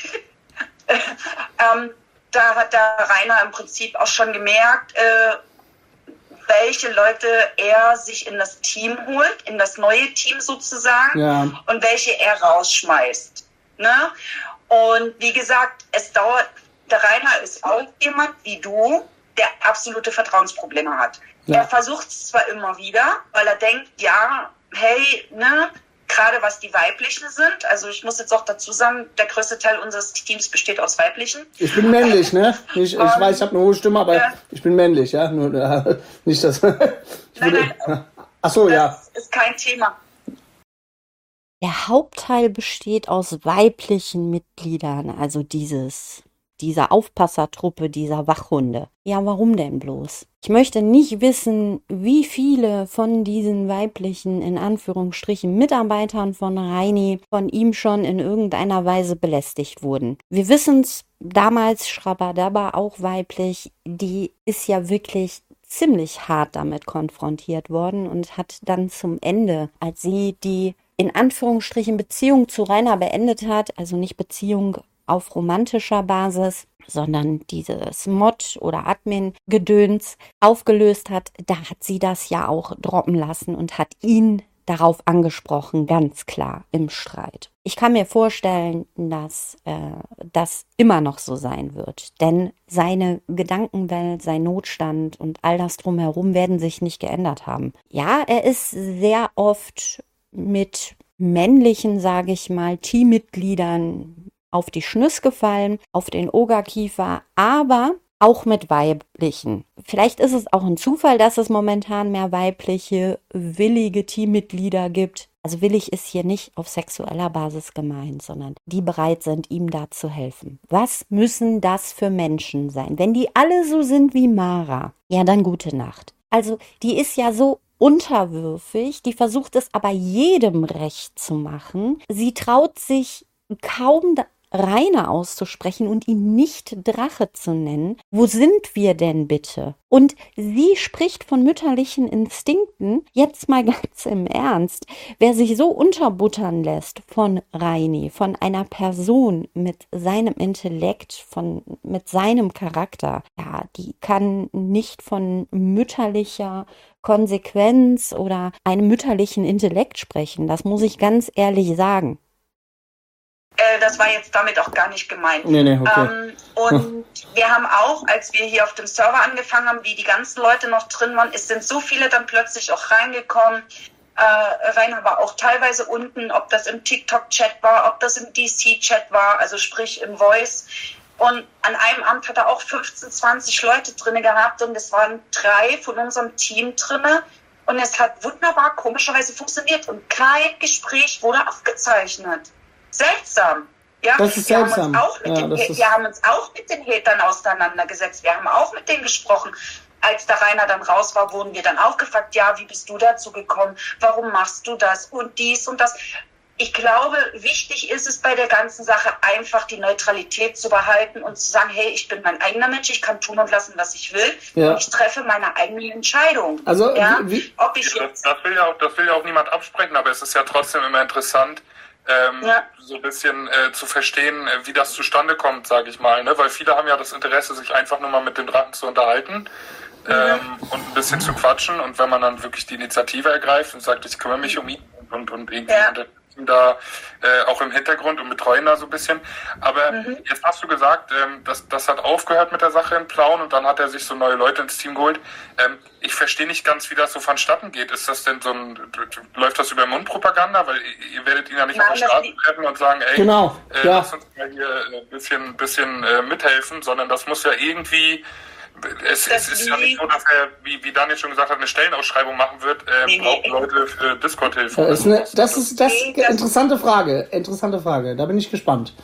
da hat der Rainer im Prinzip auch schon gemerkt, welche Leute er sich in das Team holt, in das neue Team sozusagen, und welche er rausschmeißt. Ne? Und wie gesagt, der Rainer ist auch jemand wie du, der absolute Vertrauensprobleme hat. Ja. Er versucht es zwar immer wieder, weil er denkt, ja, hey, ne, gerade was die Weiblichen sind, also ich muss jetzt auch dazu sagen, der größte Teil unseres Teams besteht aus Weiblichen. Ich bin männlich, ne? Ich weiß, ich habe eine hohe Stimme, aber ich bin männlich, ja? Nur, nicht das. Nein. Ach so, ja. Das ist kein Thema. Der Hauptteil besteht aus weiblichen Mitgliedern, also dieser Aufpassertruppe, dieser Wachhunde. Ja, warum denn bloß? Ich möchte nicht wissen, wie viele von diesen weiblichen, in Anführungsstrichen, Mitarbeitern von Reini von ihm schon in irgendeiner Weise belästigt wurden. Wir wissen's, damals Schrabadabba, auch weiblich, die ist ja wirklich ziemlich hart damit konfrontiert worden und hat dann zum Ende, als sie die in Anführungsstrichen Beziehung zu Rainer beendet hat, also nicht Beziehung auf romantischer Basis, sondern dieses Mod- oder Admin-Gedöns aufgelöst hat, da hat sie das ja auch droppen lassen und hat ihn darauf angesprochen, ganz klar im Streit. Ich kann mir vorstellen, dass das immer noch so sein wird, denn seine Gedankenwelt, sein Notstand und all das drumherum werden sich nicht geändert haben. Ja, er ist sehr oft mit männlichen, sage ich mal, Teammitgliedern auf die Schnüss gefallen, auf den Ogerkiefer, aber auch mit weiblichen. Vielleicht ist es auch ein Zufall, dass es momentan mehr weibliche, willige Teammitglieder gibt. Also willig ist hier nicht auf sexueller Basis gemeint, sondern die bereit sind, ihm da zu helfen. Was müssen das für Menschen sein? Wenn die alle so sind wie Mara, ja dann gute Nacht. Also die ist ja so unterwürfig, die versucht es aber jedem recht zu machen. Sie traut sich kaum Rainer auszusprechen und ihn nicht Drache zu nennen. Wo sind wir denn bitte? Und sie spricht von mütterlichen Instinkten. Jetzt mal ganz im Ernst. Wer sich so unterbuttern lässt von Reini, von einer Person mit seinem Intellekt, mit seinem Charakter, ja, die kann nicht von mütterlicher Konsequenz oder einem mütterlichen Intellekt sprechen. Das muss ich ganz ehrlich sagen. Das war jetzt damit auch gar nicht gemeint. Nee, okay. Und wir haben auch, als wir hier auf dem Server angefangen haben, wie die ganzen Leute noch drin waren, es sind so viele dann plötzlich auch reingekommen. Rainer war auch teilweise unten, ob das im TikTok-Chat war, ob das im DC-Chat war, also sprich im Voice. Und an einem Abend hat er auch 15, 20 Leute drin gehabt und es waren 3 von unserem Team drin. Und es hat wunderbar, komischerweise funktioniert und kein Gespräch wurde aufgezeichnet. Seltsam. Ja, das ist seltsam. Wir haben uns auch mit den Hatern auseinandergesetzt. Wir haben auch mit denen gesprochen. Als der Rainer dann raus war, wurden wir dann auch gefragt, ja, wie bist du dazu gekommen? Warum machst du das? Und dies und das. Ich glaube, wichtig ist es bei der ganzen Sache einfach die Neutralität zu behalten und zu sagen, hey, ich bin mein eigener Mensch, ich kann tun und lassen, was ich will. Ja. Und ich treffe meine eigene Entscheidung. Also, ja? Das will ja auch niemand absprechen, aber es ist ja trotzdem immer interessant, so ein bisschen zu verstehen, wie das zustande kommt, sage ich mal, ne? Weil viele haben ja das Interesse, sich einfach nur mal mit dem Drachen zu unterhalten und ein bisschen zu quatschen, und wenn man dann wirklich die Initiative ergreift und sagt, ich kümmere mich um ihn und irgendwie da auch im Hintergrund und betreuen da so ein bisschen. Aber jetzt hast du gesagt, das hat aufgehört mit der Sache in Plauen und dann hat er sich so neue Leute ins Team geholt. Ich verstehe nicht ganz, wie das so vonstatten geht. Ist das denn läuft das über Mundpropaganda? Weil ihr werdet ihn ja nicht auf der Straße treffen und sagen, ey, lass uns mal hier ein bisschen mithelfen, sondern das muss ja irgendwie... Es ist ja nicht so, dass er, wie Daniel schon gesagt hat, eine Stellenausschreibung machen wird, braucht Leute für Discord-Hilfe. Das ist interessante Frage, da bin ich gespannt.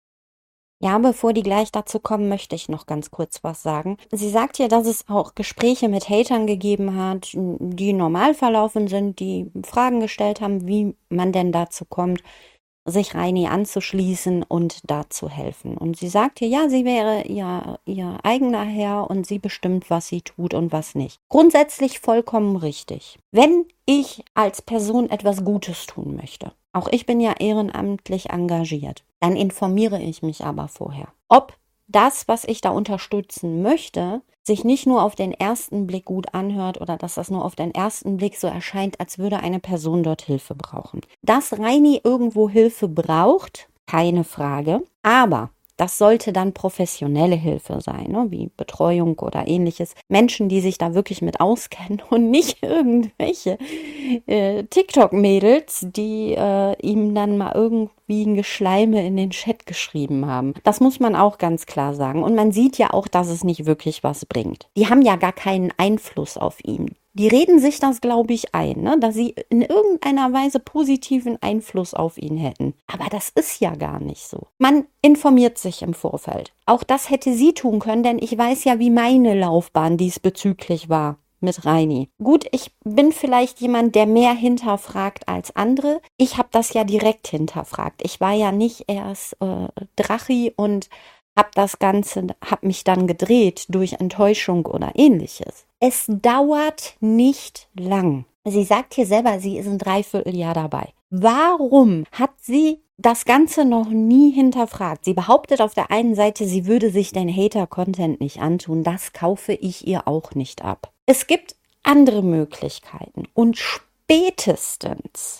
Ja, bevor die gleich dazu kommen, möchte ich noch ganz kurz was sagen. Sie sagt ja, dass es auch Gespräche mit Hatern gegeben hat, die normal verlaufen sind, die Fragen gestellt haben, wie man denn dazu kommt, sich Reini anzuschließen und da zu helfen. Und sie sagte, ja, sie wäre ihr eigener Herr und sie bestimmt, was sie tut und was nicht. Grundsätzlich vollkommen richtig. Wenn ich als Person etwas Gutes tun möchte, auch ich bin ja ehrenamtlich engagiert, dann informiere ich mich aber vorher, ob das, was ich da unterstützen möchte, sich nicht nur auf den ersten Blick gut anhört oder dass das nur auf den ersten Blick so erscheint, als würde eine Person dort Hilfe brauchen. Dass Reini irgendwo Hilfe braucht, keine Frage. Aber Das sollte dann professionelle Hilfe sein, ne? Wie Betreuung oder ähnliches. Menschen, die sich da wirklich mit auskennen und nicht irgendwelche TikTok-Mädels, die ihm dann mal irgendwie ein Geschleime in den Chat geschrieben haben. Das muss man auch ganz klar sagen. Und man sieht ja auch, dass es nicht wirklich was bringt. Die haben ja gar keinen Einfluss auf ihn. Die reden sich das, glaube ich, ein, ne? Dass sie in irgendeiner Weise positiven Einfluss auf ihn hätten. Aber das ist ja gar nicht so. Man informiert sich im Vorfeld. Auch das hätte sie tun können, denn ich weiß ja, wie meine Laufbahn diesbezüglich war mit Reini. Gut, ich bin vielleicht jemand, der mehr hinterfragt als andere. Ich habe das ja direkt hinterfragt. Ich war ja nicht erst Drachi und hab mich dann gedreht durch Enttäuschung oder ähnliches. Es dauert nicht lang. Sie sagt hier selber, sie ist ein Dreivierteljahr dabei. Warum hat sie das Ganze noch nie hinterfragt? Sie behauptet auf der einen Seite, sie würde sich den Hater-Content nicht antun. Das kaufe ich ihr auch nicht ab. Es gibt andere Möglichkeiten und spätestens,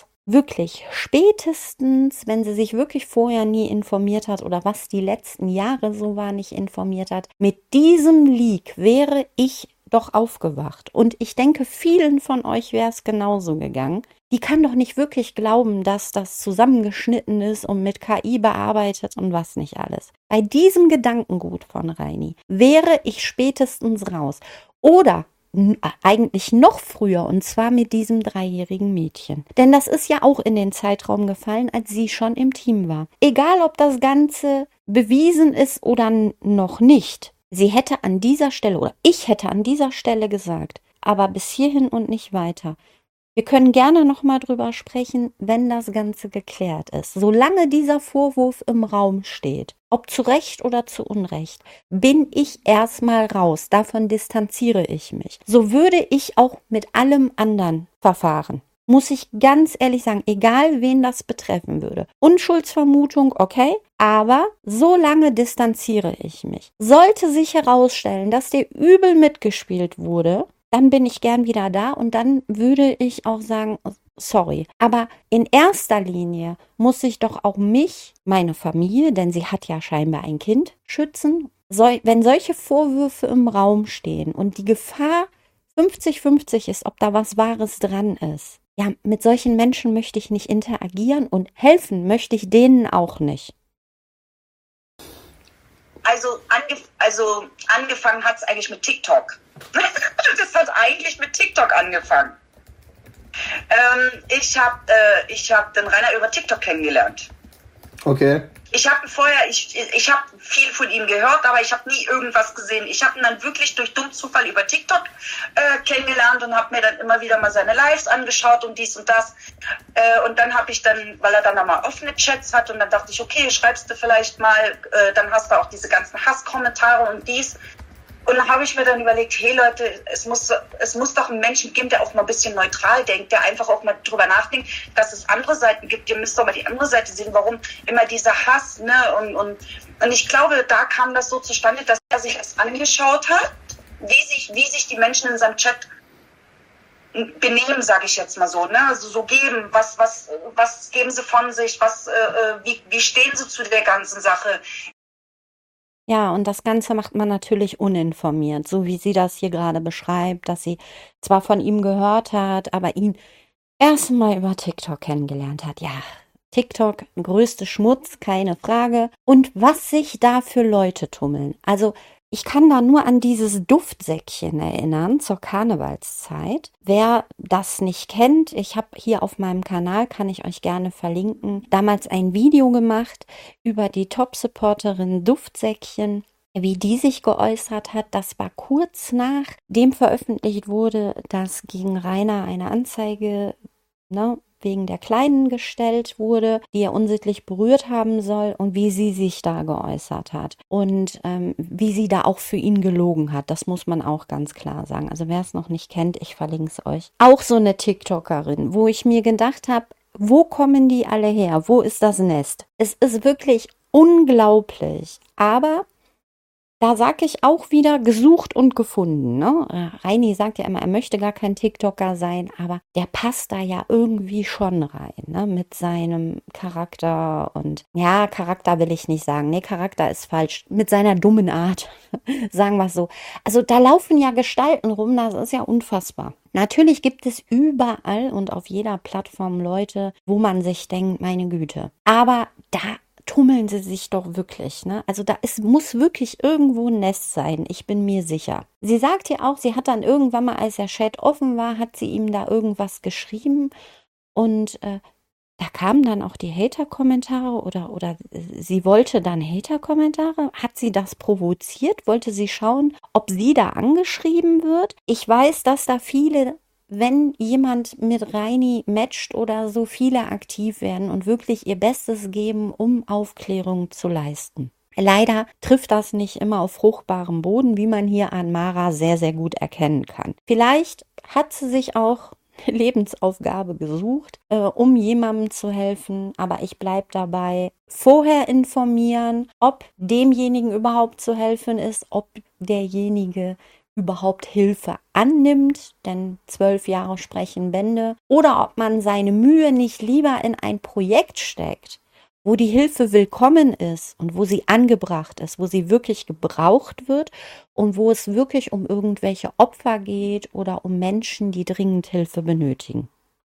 wenn sie sich wirklich vorher nie informiert hat oder was die letzten Jahre so war, nicht informiert hat, mit diesem Leak wäre ich doch aufgewacht. Und ich denke, vielen von euch wäre es genauso gegangen. Die kann doch nicht wirklich glauben, dass das zusammengeschnitten ist und mit KI bearbeitet und was nicht alles. Bei diesem Gedankengut von Reini wäre ich spätestens raus. Oder eigentlich noch früher, und zwar mit diesem 3-jährigen Mädchen. Denn das ist ja auch in den Zeitraum gefallen, als sie schon im Team war. Egal, ob das Ganze bewiesen ist oder noch nicht. Sie hätte an dieser Stelle, oder ich hätte an dieser Stelle gesagt, aber bis hierhin und nicht weiter. Wir können gerne nochmal drüber sprechen, wenn das Ganze geklärt ist. Solange dieser Vorwurf im Raum steht, ob zu Recht oder zu Unrecht, bin ich erstmal raus. Davon distanziere ich mich. So würde ich auch mit allem anderen verfahren. Muss ich ganz ehrlich sagen, egal wen das betreffen würde. Unschuldsvermutung, okay, aber so lange distanziere ich mich. Sollte sich herausstellen, dass dir übel mitgespielt wurde, dann bin ich gern wieder da und dann würde ich auch sagen, sorry. Aber in erster Linie muss ich doch auch mich, meine Familie, denn sie hat ja scheinbar ein Kind, schützen. Wenn solche Vorwürfe im Raum stehen und die Gefahr 50-50 ist, ob da was Wahres dran ist, ja, mit solchen Menschen möchte ich nicht interagieren und helfen möchte ich denen auch nicht. Also angefangen hat es eigentlich mit TikTok. Das hat eigentlich mit TikTok angefangen. Ich hab den Rainer über TikTok kennengelernt. Okay. Ich habe viel von ihm gehört, aber ich habe nie irgendwas gesehen. Ich habe ihn dann wirklich durch dummen Zufall über TikTok kennengelernt und habe mir dann immer wieder mal seine Lives angeschaut und dies und das. Und dann habe ich dann, weil er dann nochmal offene Chats hat und dann dachte ich, okay, schreibst du vielleicht mal, dann hast du auch diese ganzen Hasskommentare und dies. Und dann habe ich mir dann überlegt, hey Leute, es muss doch einen Menschen geben, der auch mal ein bisschen neutral denkt, der einfach auch mal drüber nachdenkt, dass es andere Seiten gibt. Ihr müsst doch mal die andere Seite sehen, warum immer dieser Hass, ne? Und ich glaube, da kam das so zustande, dass er sich das angeschaut hat, wie sich die Menschen in seinem Chat benehmen, sage ich jetzt mal so, ne? Also so geben, was geben sie von sich, wie stehen sie zu der ganzen Sache. Ja, und das Ganze macht man natürlich uninformiert, so wie sie das hier gerade beschreibt, dass sie zwar von ihm gehört hat, aber ihn erstmal über TikTok kennengelernt hat. Ja, TikTok, größte Schmutz, keine Frage. Und was sich da für Leute tummeln. Also ich kann da nur an dieses Duftsäckchen erinnern zur Karnevalszeit. Wer das nicht kennt, ich habe hier auf meinem Kanal, kann ich euch gerne verlinken, damals ein Video gemacht über die Top-Supporterin Duftsäckchen, wie die sich geäußert hat. Das war kurz nach dem veröffentlicht wurde, dass gegen Rainer eine Anzeige, wegen der Kleinen gestellt wurde, die er unsittlich berührt haben soll und wie sie sich da geäußert hat und wie sie da auch für ihn gelogen hat. Das muss man auch ganz klar sagen. Also wer es noch nicht kennt, ich verlinke es euch. Auch so eine TikTokerin, wo ich mir gedacht habe, wo kommen die alle her? Wo ist das Nest? Es ist wirklich unglaublich. Aber Da sage ich auch wieder gesucht und gefunden. Ne? Reini sagt ja immer, er möchte gar kein TikToker sein, aber der passt da ja irgendwie schon rein, ne? Mit seinem Charakter und ja, Charakter will ich nicht sagen. Nee, Charakter ist falsch. Mit seiner dummen Art, sagen wir es so. Also da laufen ja Gestalten rum, das ist ja unfassbar. Natürlich gibt es überall und auf jeder Plattform Leute, wo man sich denkt, meine Güte. Aber da tummeln sie sich doch wirklich, ne? Also muss wirklich irgendwo ein Nest sein, ich bin mir sicher. Sie sagt ja auch, sie hat dann irgendwann mal, als der Chat offen war, hat sie ihm da irgendwas geschrieben und da kamen dann auch die Hater-Kommentare oder sie wollte dann Hater-Kommentare. Hat sie das provoziert? Wollte sie schauen, ob sie da angeschrieben wird? Ich weiß, dass da viele, wenn jemand mit Reini matcht oder so, viele aktiv werden und wirklich ihr Bestes geben, um Aufklärung zu leisten. Leider trifft das nicht immer auf fruchtbarem Boden, wie man hier an Mara sehr, sehr gut erkennen kann. Vielleicht hat sie sich auch eine Lebensaufgabe gesucht, um jemandem zu helfen, aber ich bleibe dabei, vorher informieren, ob demjenigen überhaupt zu helfen ist, ob derjenige überhaupt Hilfe annimmt, denn 12 Jahre sprechen Bände, oder ob man seine Mühe nicht lieber in ein Projekt steckt, wo die Hilfe willkommen ist und wo sie angebracht ist, wo sie wirklich gebraucht wird und wo es wirklich um irgendwelche Opfer geht oder um Menschen, die dringend Hilfe benötigen.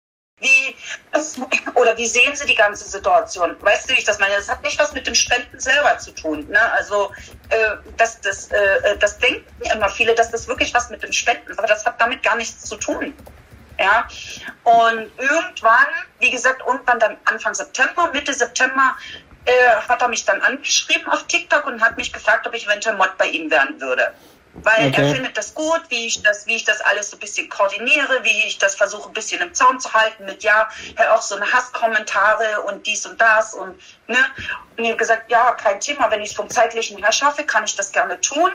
Wie sehen Sie die ganze Situation? Weißt du, wie ich das meine? Das hat nicht was mit dem Spenden selber zu tun. Ne? Also das denken immer viele, dass das wirklich was mit dem Spenden, aber das hat damit gar nichts zu tun. Ja, und irgendwann, wie gesagt, dann Anfang September, Mitte September, hat er mich dann angeschrieben auf TikTok und hat mich gefragt, ob ich eventuell Mod bei ihm werden würde. Weil er findet das gut, wie ich das alles so ein bisschen koordiniere, wie ich das versuche ein bisschen im Zaun zu halten mit, auch so eine Hasskommentare und dies und das und, ne. Und ich habe gesagt, ja, kein Thema, wenn ich es vom Zeitlichen her schaffe, kann ich das gerne tun.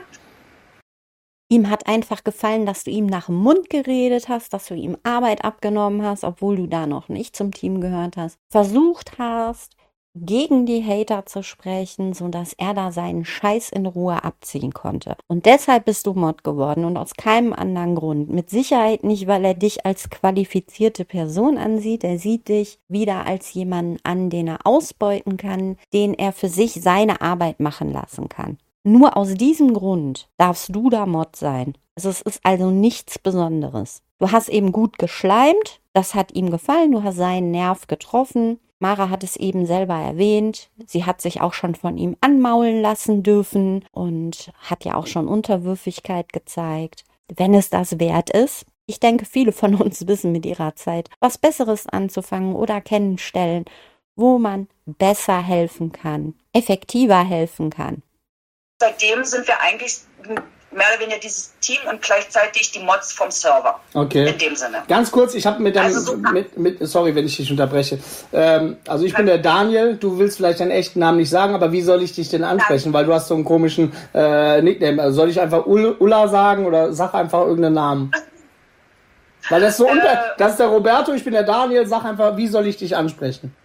Ihm hat einfach gefallen, dass du ihm nach dem Mund geredet hast, dass du ihm Arbeit abgenommen hast, obwohl du da noch nicht zum Team gehört hast. Versucht hast, gegen die Hater zu sprechen, sodass er da seinen Scheiß in Ruhe abziehen konnte. Und deshalb bist du Mod geworden und aus keinem anderen Grund. Mit Sicherheit nicht, weil er dich als qualifizierte Person ansieht. Er sieht dich wieder als jemanden an, den er ausbeuten kann, den er für sich seine Arbeit machen lassen kann. Nur aus diesem Grund darfst du da Mod sein. Also es ist also nichts Besonderes. Du hast eben gut geschleimt, das hat ihm gefallen, du hast seinen Nerv getroffen. Mara hat es eben selber erwähnt. Sie hat sich auch schon von ihm anmaulen lassen dürfen und hat ja auch schon Unterwürfigkeit gezeigt, wenn es das wert ist. Ich denke, viele von uns wissen mit ihrer Zeit, was Besseres anzufangen oder kennenstellen, wo man besser helfen kann, effektiver helfen kann. Seitdem sind wir eigentlich mehr oder weniger dieses Team und gleichzeitig die Mods vom Server. Okay. In dem Sinne. Ganz kurz, ich habe sorry, wenn ich dich unterbreche. Also ich bin der Daniel, du willst vielleicht deinen echten Namen nicht sagen, aber wie soll ich dich denn ansprechen? Weil du hast so einen komischen Nickname. Also soll ich einfach Ulla sagen oder sag einfach irgendeinen Namen? Weil das ist so das ist der Roberto, ich bin der Daniel, sag einfach, wie soll ich dich ansprechen?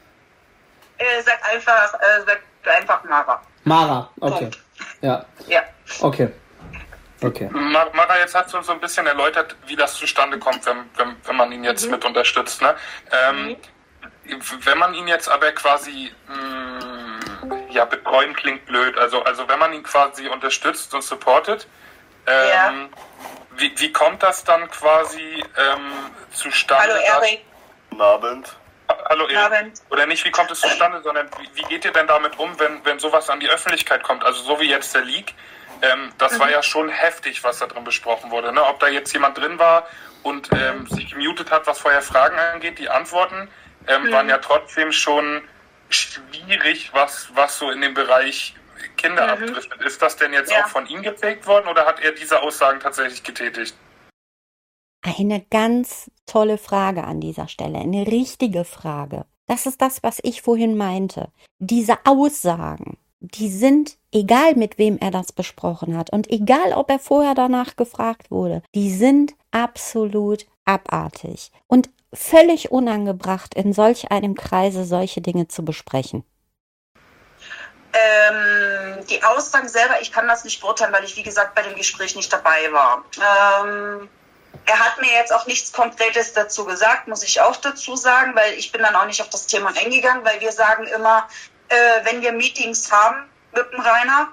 Sag einfach Mara. Mara, okay. Punkt. Ja. Okay. Mara, jetzt hast du uns so ein bisschen erläutert, wie das zustande kommt, wenn man ihn jetzt mit unterstützt. Ne? Wenn man ihn jetzt aber quasi, betreuen klingt blöd, also wenn man ihn quasi unterstützt und supportet, wie kommt das dann quasi zustande? Hallo Erik. Guten Abend. Hallo Erik. Oder nicht, wie kommt es zustande, sondern wie geht ihr denn damit um, wenn sowas an die Öffentlichkeit kommt? Also so wie jetzt der Leak, das war ja schon heftig, was da drin besprochen wurde. Ne? Ob da jetzt jemand drin war und sich gemutet hat, was vorher Fragen angeht, die Antworten waren ja trotzdem schon schwierig, was so in dem Bereich Kinder abdriftet. Ist das denn jetzt auch von ihm geprägt worden oder hat er diese Aussagen tatsächlich getätigt? Eine ganz tolle Frage an dieser Stelle, eine richtige Frage. Das ist das, was ich vorhin meinte. Diese Aussagen, die sind, egal mit wem er das besprochen hat und egal, ob er vorher danach gefragt wurde, die sind absolut abartig und völlig unangebracht, in solch einem Kreise solche Dinge zu besprechen. Die die Aussagen selber, ich kann das nicht beurteilen, weil ich, wie gesagt, bei dem Gespräch nicht dabei war. Er hat mir jetzt auch nichts Konkretes dazu gesagt, muss ich auch dazu sagen, weil ich bin dann auch nicht auf das Thema eingegangen, weil wir sagen immer, wenn wir Meetings haben mit dem Rainer,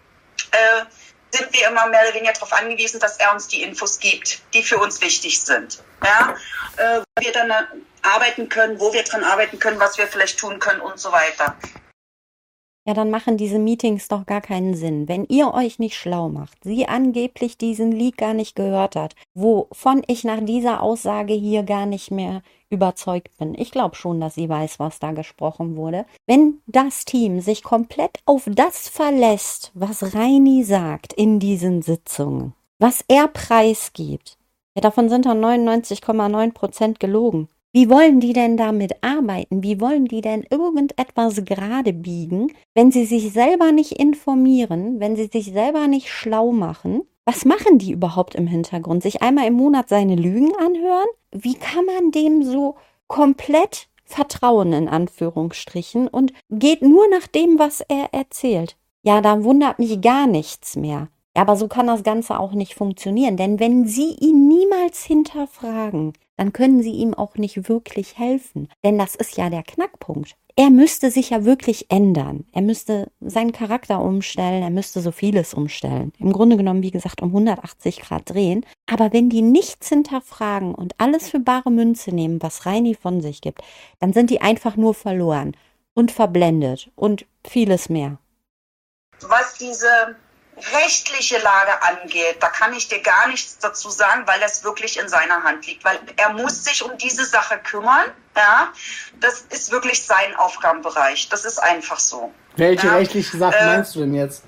sind wir immer mehr oder weniger darauf angewiesen, dass er uns die Infos gibt, die für uns wichtig sind. Ja? Wo wir dann arbeiten können, wo wir dran arbeiten können, was wir vielleicht tun können und so weiter. Ja, dann machen diese Meetings doch gar keinen Sinn. Wenn ihr euch nicht schlau macht, sie angeblich diesen Leak gar nicht gehört hat, wovon ich nach dieser Aussage hier gar nicht mehr überzeugt bin. Ich glaube schon, dass sie weiß, was da gesprochen wurde. Wenn das Team sich komplett auf das verlässt, was Reini sagt in diesen Sitzungen, was er preisgibt, ja, davon sind dann 99,9% gelogen. Wie wollen die denn damit arbeiten? Wie wollen die denn irgendetwas gerade biegen, wenn sie sich selber nicht informieren, wenn sie sich selber nicht schlau machen? Was machen die überhaupt im Hintergrund? Sich einmal im Monat seine Lügen anhören? Wie kann man dem so komplett vertrauen, in Anführungsstrichen, und geht nur nach dem, was er erzählt? Ja, da wundert mich gar nichts mehr. Ja, aber so kann das Ganze auch nicht funktionieren, denn wenn Sie ihn niemals hinterfragen, dann können Sie ihm auch nicht wirklich helfen, denn das ist ja der Knackpunkt. Er müsste sich ja wirklich ändern, er müsste seinen Charakter umstellen, er müsste so vieles umstellen. Im Grunde genommen, wie gesagt, um 180 Grad drehen, aber wenn die nichts hinterfragen und alles für bare Münze nehmen, was Reini von sich gibt, dann sind die einfach nur verloren und verblendet und vieles mehr. Was diese rechtliche Lage angeht, da kann ich dir gar nichts dazu sagen, weil das wirklich in seiner Hand liegt. Weil er muss sich um diese Sache kümmern. Ja? Das ist wirklich sein Aufgabenbereich. Das ist einfach so. Welche rechtliche Sache meinst du denn jetzt?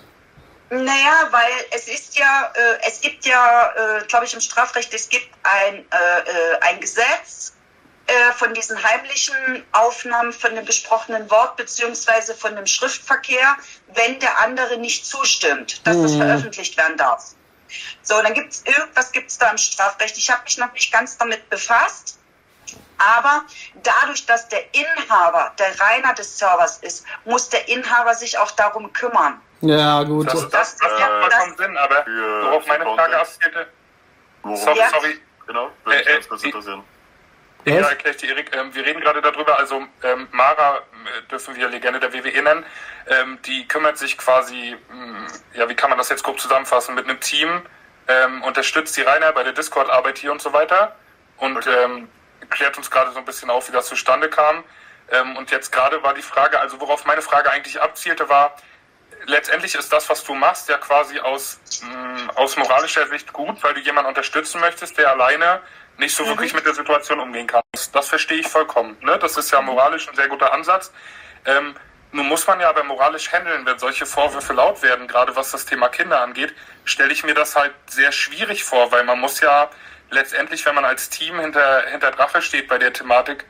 Naja, weil es gibt ja, glaube ich, im Strafrecht, es gibt ein Gesetz, von diesen heimlichen Aufnahmen von dem gesprochenen Wort beziehungsweise von dem Schriftverkehr, wenn der andere nicht zustimmt, dass das veröffentlicht werden darf. So, dann gibt's da im Strafrecht. Ich habe mich noch nicht ganz damit befasst, aber dadurch, dass der Inhaber der Rainer des Servers ist, muss der Inhaber sich auch darum kümmern. Ja, gut. Das macht vollkommen Sinn, aber worauf meine Frage abzielte... Sorry. Genau, würde mich ganz kurz interessieren. Ja, erkläre ich dir, Erik. Wir reden gerade darüber, also Mara, dürfen wir Legende der WWE nennen, die kümmert sich quasi, ja, wie kann man das jetzt grob zusammenfassen, mit einem Team, unterstützt die Rainer bei der Discord-Arbeit hier und so weiter und klärt uns gerade so ein bisschen auf, wie das zustande kam. Und jetzt gerade war die Frage, also worauf meine Frage eigentlich abzielte, war, letztendlich ist das, was du machst, ja quasi aus moralischer Sicht gut, weil du jemanden unterstützen möchtest, der alleine nicht so wirklich mit der Situation umgehen kann. Das verstehe ich vollkommen. Ne? Das ist ja moralisch ein sehr guter Ansatz. Nun muss man ja aber moralisch handeln, wenn solche Vorwürfe laut werden, gerade was das Thema Kinder angeht, stelle ich mir das halt sehr schwierig vor, weil man muss ja letztendlich, wenn man als Team hinter Drache steht bei der Thematik,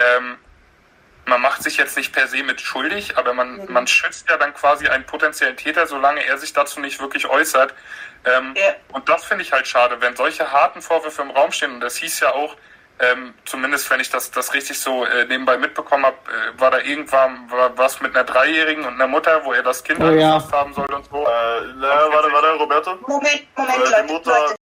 man macht sich jetzt nicht per se mit schuldig, aber man schützt ja dann quasi einen potenziellen Täter, solange er sich dazu nicht wirklich äußert. Und das finde ich halt schade, wenn solche harten Vorwürfe im Raum stehen. Und das hieß ja auch, zumindest wenn ich das richtig so nebenbei mitbekommen habe, war da irgendwann was mit einer 3-Jährigen und einer Mutter, wo er das Kind angefasst haben sollte und so. Warte, Roberto. Moment, Leute.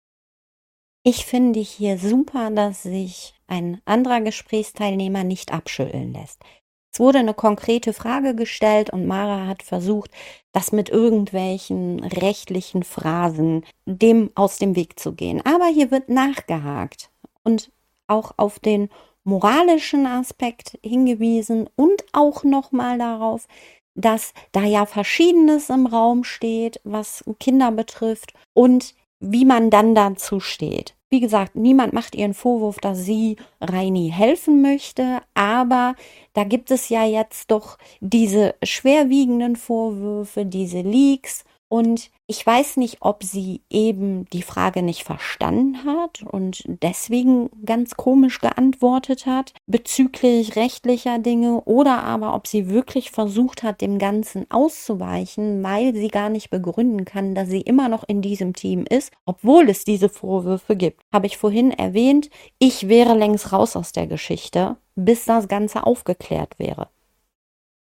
Ich finde hier super, dass sich ein anderer Gesprächsteilnehmer nicht abschütteln lässt. Es wurde eine konkrete Frage gestellt und Mara hat versucht, das mit irgendwelchen rechtlichen Phrasen dem aus dem Weg zu gehen. Aber hier wird nachgehakt und auch auf den moralischen Aspekt hingewiesen und auch nochmal darauf, dass da ja Verschiedenes im Raum steht, was Kinder betrifft und wie man dann dazu steht. Wie gesagt, niemand macht ihren Vorwurf, dass sie Reini helfen möchte, aber da gibt es ja jetzt doch diese schwerwiegenden Vorwürfe, diese Leaks und ich weiß nicht, ob sie eben die Frage nicht verstanden hat und deswegen ganz komisch geantwortet hat bezüglich rechtlicher Dinge oder aber ob sie wirklich versucht hat, dem Ganzen auszuweichen, weil sie gar nicht begründen kann, dass sie immer noch in diesem Team ist, obwohl es diese Vorwürfe gibt. Habe ich vorhin erwähnt, ich wäre längst raus aus der Geschichte, bis das Ganze aufgeklärt wäre.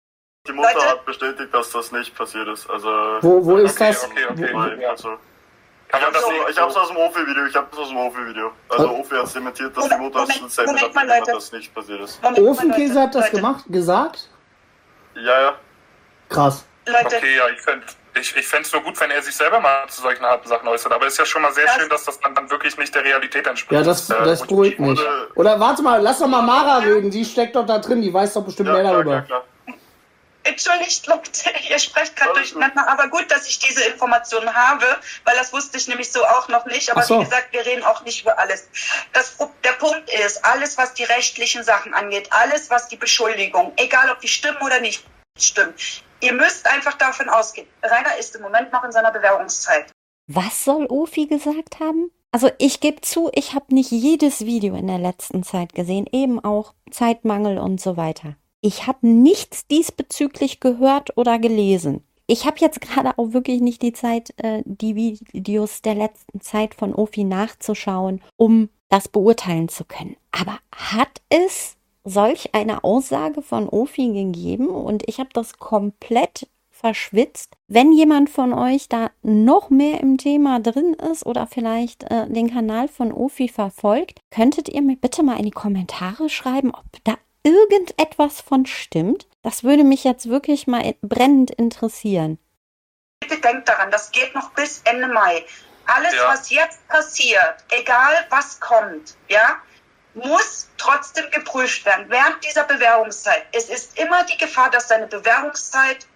Die Mutter hat bestätigt, dass das nicht passiert ist. Also wo ist das? Okay. Also, ich hab's aus dem Ofi-Video. Also Ofi hat dementiert, dass die Mutter das dass nicht passiert ist. Ofenkäse hat das gesagt? Ja. Krass. Leute. Okay, ja, ich fände es nur gut, wenn er sich selber mal zu solchen harten Sachen äußert. Aber es ist ja schon mal sehr schön, dass das dann wirklich nicht der Realität entspricht. Ja, das beruhigt mich. Oder warte mal, lass doch mal Mara reden. Die steckt doch da drin. Die weiß doch bestimmt mehr darüber. Klar. Entschuldigt, Leute, ihr sprecht gerade durcheinander, aber gut, dass ich diese Informationen habe, weil das wusste ich nämlich so auch noch nicht. Aber wie gesagt, wir reden auch nicht über alles. Der Punkt ist, alles, was die rechtlichen Sachen angeht, alles, was die Beschuldigung, egal ob die stimmen oder nicht stimmen, ihr müsst einfach davon ausgehen, Rainer ist im Moment noch in seiner Bewährungszeit. Was soll Ofi gesagt haben? Also ich gebe zu, ich habe nicht jedes Video in der letzten Zeit gesehen, eben auch Zeitmangel und so weiter. Ich habe nichts diesbezüglich gehört oder gelesen. Ich habe jetzt gerade auch wirklich nicht die Zeit, die Videos der letzten Zeit von Ofi nachzuschauen, um das beurteilen zu können. Aber hat es solch eine Aussage von Ofi gegeben und ich habe das komplett verschwitzt? Wenn jemand von euch da noch mehr im Thema drin ist oder vielleicht den Kanal von Ofi verfolgt, könntet ihr mir bitte mal in die Kommentare schreiben, ob da irgendetwas von stimmt? Das würde mich jetzt wirklich mal brennend interessieren. Bitte denkt daran, das geht noch bis Ende Mai. Alles, was jetzt passiert, egal was kommt, muss trotzdem geprüft werden während dieser Bewährungszeit. Es ist immer die Gefahr, dass seine Bewährungszeit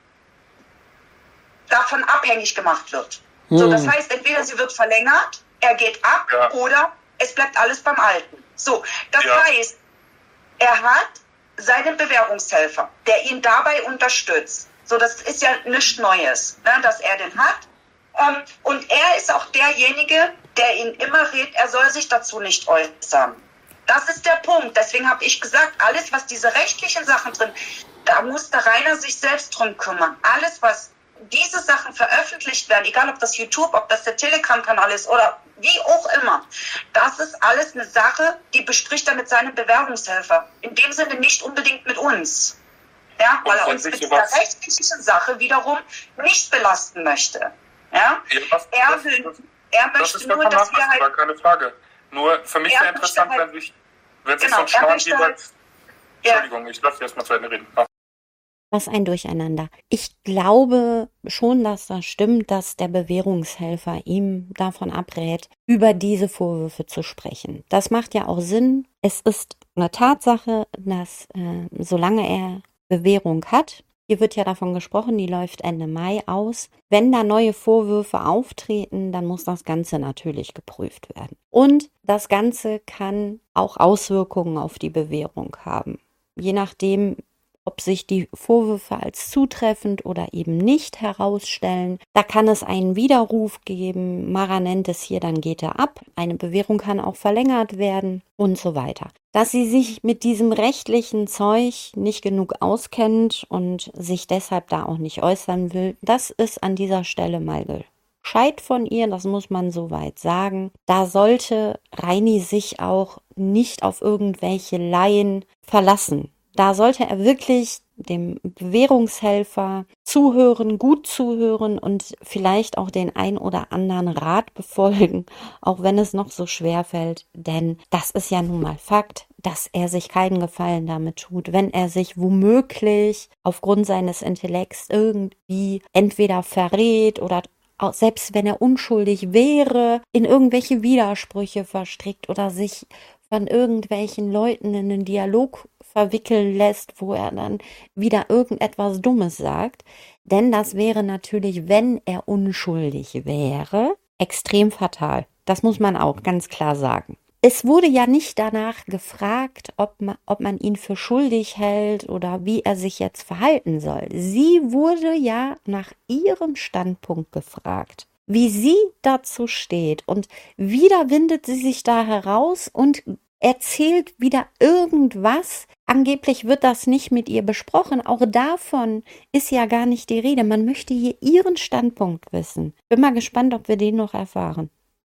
davon abhängig gemacht wird. So, das heißt, entweder sie wird verlängert, er geht ab, oder es bleibt alles beim Alten. So, das heißt, er hat seinen Bewährungshelfer, der ihn dabei unterstützt. So, das ist ja nichts Neues, dass er den hat. Und er ist auch derjenige, der ihn immer rät, er soll sich dazu nicht äußern. Das ist der Punkt. Deswegen habe ich gesagt, alles, was diese rechtlichen Sachen drin, da muss der Rainer sich selbst drum kümmern. Alles, was diese Sachen veröffentlicht werden, egal ob das YouTube, ob das der Telegram-Kanal ist oder wie auch immer, das ist alles eine Sache, die bespricht er mit seinem Bewerbungshelfer. In dem Sinne nicht unbedingt mit uns. Ja, weil er uns mit dieser rechtlichen Sache wiederum nicht belasten möchte. Ja? Er möchte nur, dass wir halt... Keine Frage. Nur für mich wäre interessant, halt, wenn sich so ein Schmarrn jeweils... Entschuldigung, ich lasse erst mal zu Ende reden. Was ein Durcheinander. Ich glaube schon, dass das stimmt, dass der Bewährungshelfer ihm davon abrät, über diese Vorwürfe zu sprechen. Das macht ja auch Sinn. Es ist eine Tatsache, dass solange er Bewährung hat, hier wird ja davon gesprochen, die läuft Ende Mai aus. Wenn da neue Vorwürfe auftreten, dann muss das Ganze natürlich geprüft werden. Und das Ganze kann auch Auswirkungen auf die Bewährung haben. Je nachdem, ob sich die Vorwürfe als zutreffend oder eben nicht herausstellen. Da kann es einen Widerruf geben. Mara nennt es hier, dann geht er ab. Eine Bewährung kann auch verlängert werden und so weiter. Dass sie sich mit diesem rechtlichen Zeug nicht genug auskennt und sich deshalb da auch nicht äußern will, das ist an dieser Stelle mal gescheit von ihr, das muss man soweit sagen. Da sollte Reini sich auch nicht auf irgendwelche Laien verlassen. Da sollte er wirklich dem Bewährungshelfer zuhören, gut zuhören und vielleicht auch den ein oder anderen Rat befolgen, auch wenn es noch so schwer fällt. Denn das ist ja nun mal Fakt, dass er sich keinen Gefallen damit tut, wenn er sich womöglich aufgrund seines Intellekts irgendwie entweder verrät oder auch selbst wenn er unschuldig wäre, in irgendwelche Widersprüche verstrickt oder sich von irgendwelchen Leuten in einen Dialog verwickeln lässt, wo er dann wieder irgendetwas Dummes sagt. Denn das wäre natürlich, wenn er unschuldig wäre, extrem fatal. Das muss man auch ganz klar sagen. Es wurde ja nicht danach gefragt, ob man ihn für schuldig hält oder wie er sich jetzt verhalten soll. Sie wurde ja nach ihrem Standpunkt gefragt, wie sie dazu steht. Und wieder windet sie sich da heraus und erzählt wieder irgendwas. Angeblich wird das nicht mit ihr besprochen. Auch davon ist ja gar nicht die Rede. Man möchte hier ihren Standpunkt wissen. Bin mal gespannt, ob wir den noch erfahren.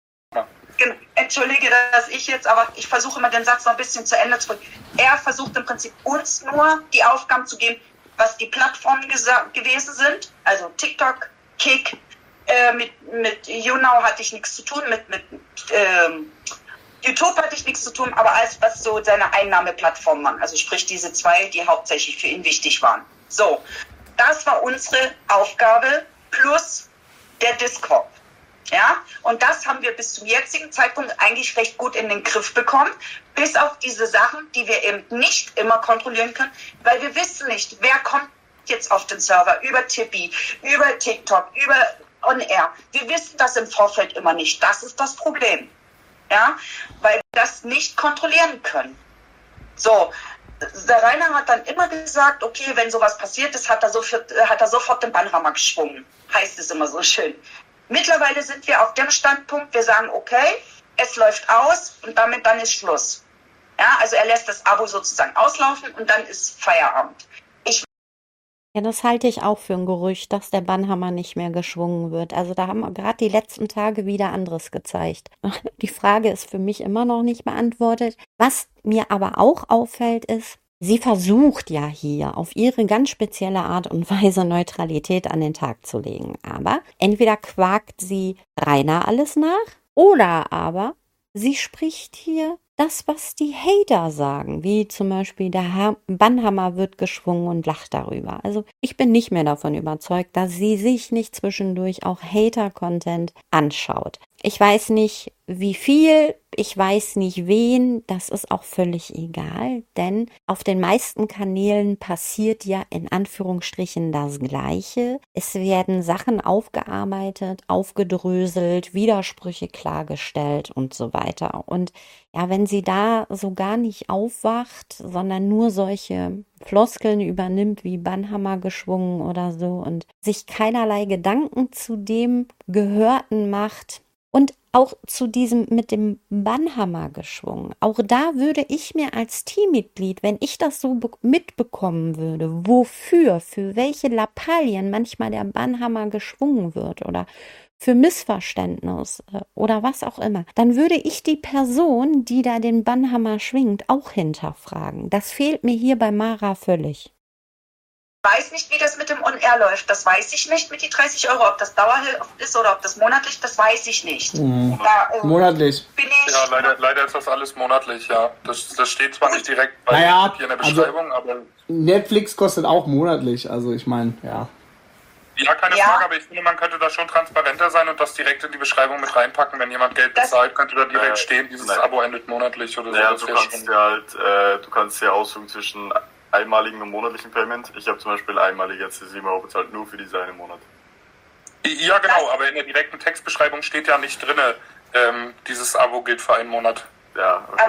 Entschuldige, dass ich jetzt, aber ich versuche mal den Satz noch ein bisschen zu Ende zu bringen. Er versucht im Prinzip uns nur die Aufgaben zu geben, was die Plattformen gewesen sind, also TikTok, Kick, mit YouNow hatte ich nichts zu tun, mit YouTube hatte ich nichts zu tun, aber alles, was so seine Einnahmeplattformen waren, also sprich diese 2, die hauptsächlich für ihn wichtig waren. So, das war unsere Aufgabe plus der Discord. Ja, und das haben wir bis zum jetzigen Zeitpunkt eigentlich recht gut in den Griff bekommen, bis auf diese Sachen, die wir eben nicht immer kontrollieren können, weil wir wissen nicht, wer kommt jetzt auf den Server, über Tipeee, über TikTok, über On Air. Wir wissen das im Vorfeld immer nicht. Das ist das Problem. Ja, weil wir das nicht kontrollieren können. So, der Rainer hat dann immer gesagt, okay, wenn sowas passiert ist, hat er sofort den Bannhammer geschwungen. Heißt es immer so schön. Mittlerweile sind wir auf dem Standpunkt, wir sagen, okay, es läuft aus und dann ist Schluss. Ja, also er lässt das Abo sozusagen auslaufen und dann ist Feierabend. Ja, das halte ich auch für ein Gerücht, dass der Bannhammer nicht mehr geschwungen wird. Also da haben wir gerade die letzten Tage wieder anderes gezeigt. Die Frage ist für mich immer noch nicht beantwortet. Was mir aber auch auffällt ist, sie versucht ja hier auf ihre ganz spezielle Art und Weise Neutralität an den Tag zu legen. Aber entweder quakt sie Rainer alles nach oder aber sie spricht hier das, was die Hater sagen, wie zum Beispiel der Bannhammer wird geschwungen und lacht darüber. Also ich bin nicht mehr davon überzeugt, dass sie sich nicht zwischendurch auch Hater-Content anschaut. Ich weiß nicht, wie viel, ich weiß nicht wen, das ist auch völlig egal, denn auf den meisten Kanälen passiert ja in Anführungsstrichen das Gleiche. Es werden Sachen aufgearbeitet, aufgedröselt, Widersprüche klargestellt und so weiter. Und ja, wenn sie da so gar nicht aufwacht, sondern nur solche Floskeln übernimmt, wie Bannhammer geschwungen oder so und sich keinerlei Gedanken zu dem Gehörten macht, und auch zu diesem mit dem Bannhammer geschwungen. Auch da würde ich mir als Teammitglied, wenn ich das so mitbekommen würde, wofür, für welche Lappalien manchmal der Bannhammer geschwungen wird oder für Missverständnis oder was auch immer, dann würde ich die Person, die da den Bannhammer schwingt, auch hinterfragen. Das fehlt mir hier bei Mara völlig. Ich weiß nicht, wie das mit dem On-Air läuft. Das weiß ich nicht mit die 30 Euro. Ob das dauerhaft ist oder ob das monatlich, das weiß ich nicht. Monatlich. Ja, leider ist das alles monatlich, ja. Das steht zwar nicht direkt hier in der Beschreibung, aber... Netflix kostet auch monatlich, also ich meine, ja. Ja, keine Frage, aber ich finde, man könnte da schon transparenter sein und das direkt in die Beschreibung mit reinpacken. Wenn jemand Geld bezahlt, könnte da direkt stehen, dieses Abo endet monatlich oder so. Ja, du kannst ja aussuchen zwischen einmaligen und monatlichen Payment. Ich habe zum Beispiel einmalig jetzt die 7 Euro bezahlt, nur für diese eine Monat. Ja, genau, aber in der direkten Textbeschreibung steht ja nicht drin, dieses Abo gilt für einen Monat. Ja, okay.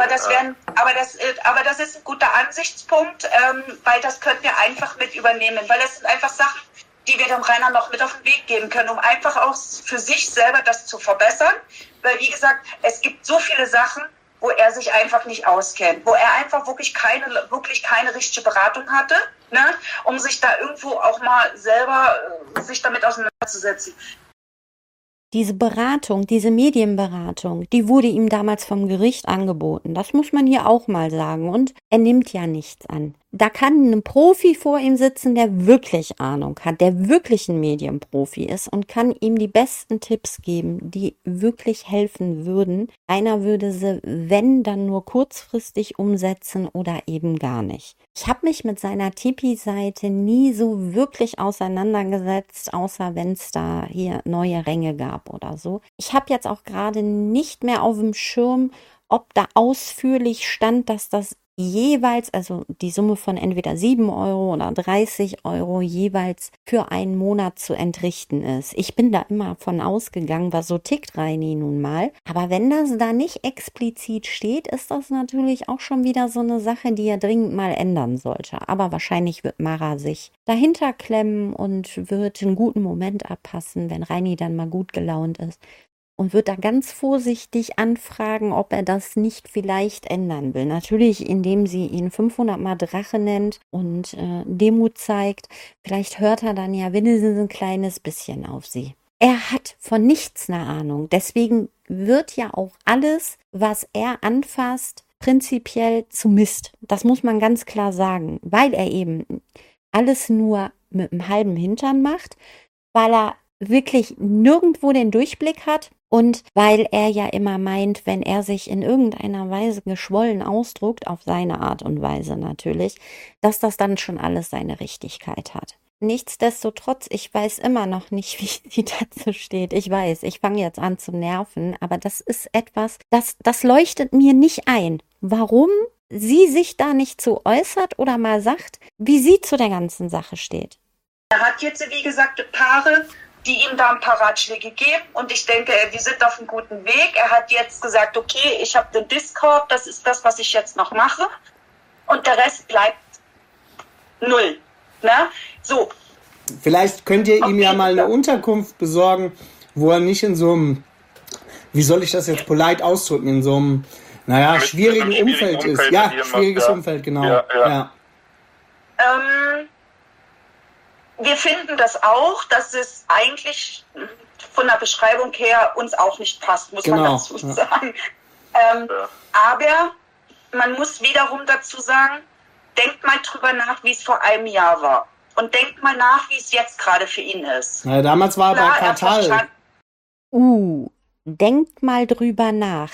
Aber das ist ein guter Ansichtspunkt, weil das können wir einfach mit übernehmen, weil das sind einfach Sachen, die wir dem Rainer noch mit auf den Weg geben können, um einfach auch für sich selber das zu verbessern. Weil, wie gesagt, es gibt so viele Sachen, wo er sich einfach nicht auskennt, wo er einfach wirklich keine richtige Beratung hatte, ne, um sich da irgendwo auch mal selber sich damit auseinanderzusetzen. Diese Beratung, diese Medienberatung, die wurde ihm damals vom Gericht angeboten. Das muss man hier auch mal sagen. Und er nimmt ja nichts an. Da kann ein Profi vor ihm sitzen, der wirklich Ahnung hat, der wirklich ein Medienprofi ist und kann ihm die besten Tipps geben, die wirklich helfen würden. Einer würde sie, wenn, dann nur kurzfristig umsetzen oder eben gar nicht. Ich habe mich mit seiner Tipeee-Seite nie so wirklich auseinandergesetzt, außer wenn es da hier neue Ränge gab oder so. Ich habe jetzt auch gerade nicht mehr auf dem Schirm, ob da ausführlich stand, dass das jeweils, also die Summe von entweder 7 Euro oder 30 Euro jeweils für einen Monat zu entrichten ist. Ich bin da immer von ausgegangen, was so tickt Reini nun mal. Aber wenn das da nicht explizit steht, ist das natürlich auch schon wieder so eine Sache, die er dringend mal ändern sollte. Aber wahrscheinlich wird Mara sich dahinter klemmen und wird einen guten Moment abpassen, wenn Reini dann mal gut gelaunt ist. Und wird da ganz vorsichtig anfragen, ob er das nicht vielleicht ändern will. Natürlich, indem sie ihn 500 Mal Drache nennt und Demut zeigt. Vielleicht hört er dann ja wenigstens ein kleines bisschen auf sie. Er hat von nichts eine Ahnung. Deswegen wird ja auch alles, was er anfasst, prinzipiell zu Mist. Das muss man ganz klar sagen, weil er eben alles nur mit einem halben Hintern macht, weil er wirklich nirgendwo den Durchblick hat und weil er ja immer meint, wenn er sich in irgendeiner Weise geschwollen ausdrückt, auf seine Art und Weise natürlich, dass das dann schon alles seine Richtigkeit hat. Nichtsdestotrotz, ich weiß immer noch nicht, wie sie dazu steht. Ich weiß, ich fange jetzt an zu nerven, aber das ist etwas, das leuchtet mir nicht ein. Warum sie sich da nicht zu äußert oder mal sagt, wie sie zu der ganzen Sache steht. Er hat jetzt, wie gesagt, Paare, die ihm da ein paar Ratschläge geben und ich denke, wir sind auf einem guten Weg. Er hat jetzt gesagt, okay, ich habe den Discord, das ist das, was ich jetzt noch mache und der Rest bleibt 0. Ne? So. Vielleicht könnt ihr ihm ja mal eine Unterkunft besorgen, wo er nicht in so einem, wie soll ich das jetzt polite ausdrücken, in so einem, schwierigen Umfeld ist. Ja, schwieriges Umfeld, genau. Ja. Wir finden das auch, dass es eigentlich von der Beschreibung her uns auch nicht passt, muss man dazu sagen. Aber man muss wiederum dazu sagen, denkt mal drüber nach, wie es vor einem Jahr war. Und denkt mal nach, wie es jetzt gerade für ihn ist. Ja, damals war er bei Kartal. Denkt mal drüber nach.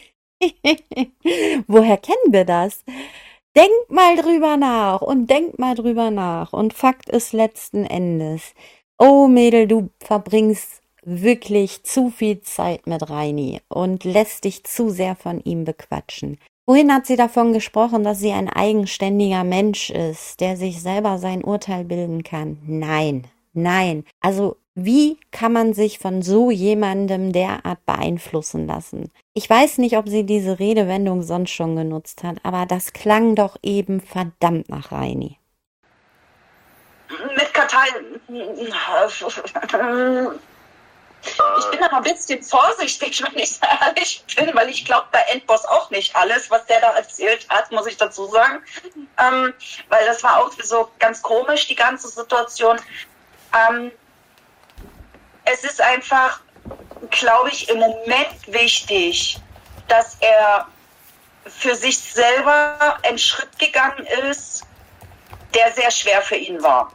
Woher kennen wir das? Denkt mal drüber nach und denkt mal drüber nach. Und Fakt ist letzten Endes, oh Mädel, du verbringst wirklich zu viel Zeit mit Reini und lässt dich zu sehr von ihm bequatschen. Wohin hat sie davon gesprochen, dass sie ein eigenständiger Mensch ist, der sich selber sein Urteil bilden kann? Nein. Also wie kann man sich von so jemandem derart beeinflussen lassen? Ich weiß nicht, ob sie diese Redewendung sonst schon genutzt hat, aber das klang doch eben verdammt nach Reini. Mit Kartal... Ich bin aber ein bisschen vorsichtig, wenn ich ehrlich bin, weil ich glaube bei Endboss auch nicht alles, was der da erzählt hat, muss ich dazu sagen. Weil das war auch so ganz komisch, die ganze Situation. Es ist einfach, glaube ich, im Moment wichtig, dass er für sich selber einen Schritt gegangen ist, der sehr schwer für ihn war.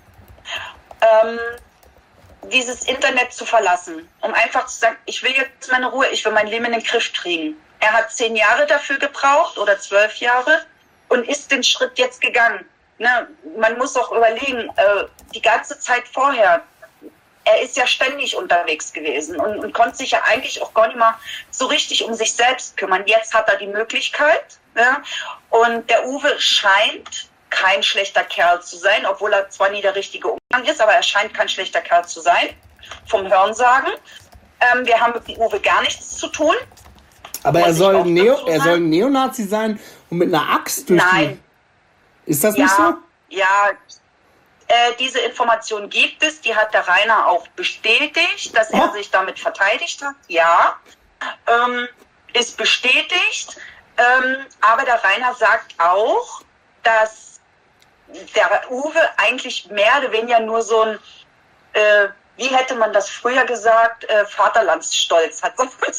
Dieses Internet zu verlassen, um einfach zu sagen, ich will jetzt meine Ruhe, ich will mein Leben in den Griff kriegen. Er hat 10 Jahre dafür gebraucht oder 12 Jahre und ist den Schritt jetzt gegangen. Ne? Man muss auch überlegen, die ganze Zeit vorher, er ist ja ständig unterwegs gewesen und konnte sich ja eigentlich auch gar nicht mal so richtig um sich selbst kümmern. Jetzt hat er die Möglichkeit, ne? Und der Uwe scheint kein schlechter Kerl zu sein, obwohl er zwar nie der richtige Umgang ist, aber er scheint kein schlechter Kerl zu sein, vom Hörensagen. Wir haben mit dem Uwe gar nichts zu tun. Aber er soll ein Neonazi sein und mit einer Axt durch Ist das nicht so? Ja, diese Information gibt es, die hat der Rainer auch bestätigt, dass er sich damit verteidigt hat. Ja, ist bestätigt, aber der Rainer sagt auch, dass der Uwe eigentlich mehr oder weniger nur so ein, wie hätte man das früher gesagt, Vaterlandsstolz hat.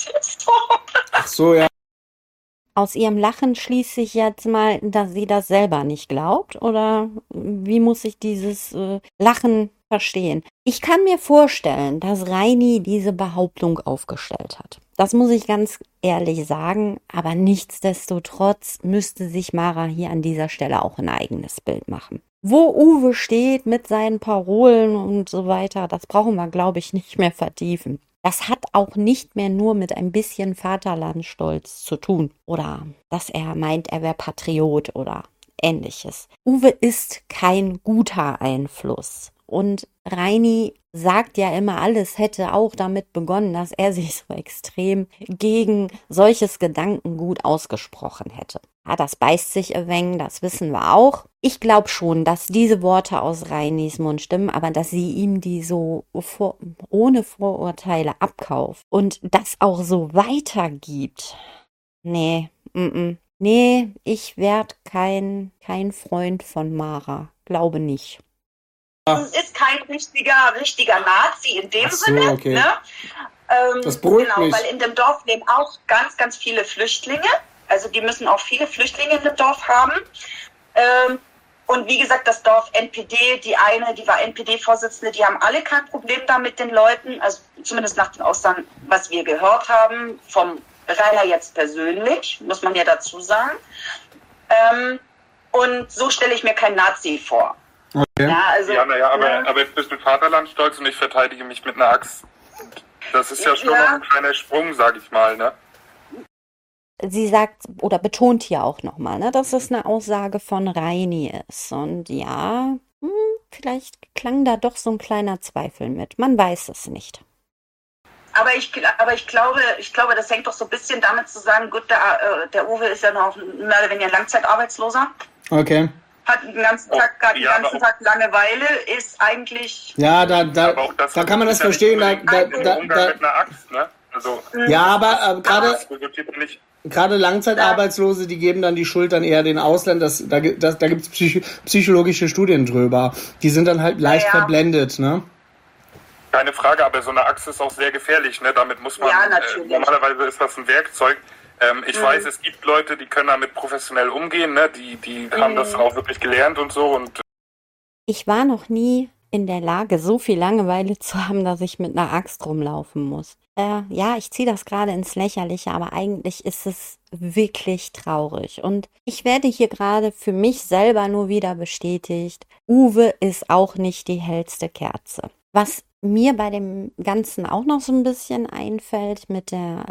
Ach so, ja. Aus ihrem Lachen schließe ich jetzt mal, dass sie das selber nicht glaubt, oder wie muss ich dieses Lachen verstehen? Ich kann mir vorstellen, dass Reini diese Behauptung aufgestellt hat. Das muss ich ganz ehrlich sagen, aber nichtsdestotrotz müsste sich Mara hier an dieser Stelle auch ein eigenes Bild machen. Wo Uwe steht mit seinen Parolen und so weiter, das brauchen wir, glaube ich, nicht mehr vertiefen. Das hat auch nicht mehr nur mit ein bisschen Vaterlandsstolz zu tun oder dass er meint, er wäre Patriot oder Ähnliches. Uwe ist kein guter Einfluss. Und Reini sagt ja immer, alles hätte auch damit begonnen, dass er sich so extrem gegen solches Gedankengut ausgesprochen hätte. Ja, das beißt sich ein wenig, das wissen wir auch. Ich glaube schon, dass diese Worte aus Reinis Mund stimmen, aber dass sie ihm die so ohne Vorurteile abkauft und das auch so weitergibt. Nee, ich werde kein Freund von Mara. Glaube nicht. Ist kein richtiger Nazi in dem Sinne. Okay. Ne? Das beruhigt mich. Weil in dem Dorf leben auch ganz, ganz viele Flüchtlinge. Also die müssen auch viele Flüchtlinge in dem Dorf haben. Und wie gesagt, das Dorf NPD, die war NPD-Vorsitzende, die haben alle kein Problem da mit den Leuten, also zumindest nach den Aussagen, was wir gehört haben, vom Rainer jetzt persönlich, muss man ja dazu sagen. Und so stelle ich mir kein Nazi vor. Okay. Ja, also, aber jetzt bist du Vaterlandstolz und ich verteidige mich mit einer Axt. Das ist ja schon noch ein kleiner Sprung, sag ich mal, ne? Sie sagt oder betont hier auch nochmal, ne, dass es eine Aussage von Reini ist. Und ja, vielleicht klang da doch so ein kleiner Zweifel mit. Man weiß es nicht. Aber ich glaube, das hängt doch so ein bisschen damit zusammen, gut, der Uwe ist ja noch mehr oder weniger Langzeitarbeitsloser. Okay. Hat den ganzen Tag Langeweile, ist eigentlich... Ja, da kann man das verstehen. Mit einer Axt, ne? Also, ja, aber gerade Langzeitarbeitslose, die geben dann die Schuld dann eher den Ausländern. Da gibt es psychologische Studien drüber. Die sind dann halt leicht verblendet, ne? Keine Frage, aber so eine Axt ist auch sehr gefährlich, ne? Damit muss man... Ja, natürlich. Normalerweise ist das ein Werkzeug. Ich weiß, es gibt Leute, die können damit professionell umgehen, ne? Die haben das auch wirklich gelernt und so. Und ich war noch nie in der Lage, so viel Langeweile zu haben, dass ich mit einer Axt rumlaufen muss. Ja, ich ziehe das gerade ins Lächerliche, aber eigentlich ist es wirklich traurig. Und ich werde hier gerade für mich selber nur wieder bestätigt, Uwe ist auch nicht die hellste Kerze. Was mir bei dem Ganzen auch noch so ein bisschen einfällt mit der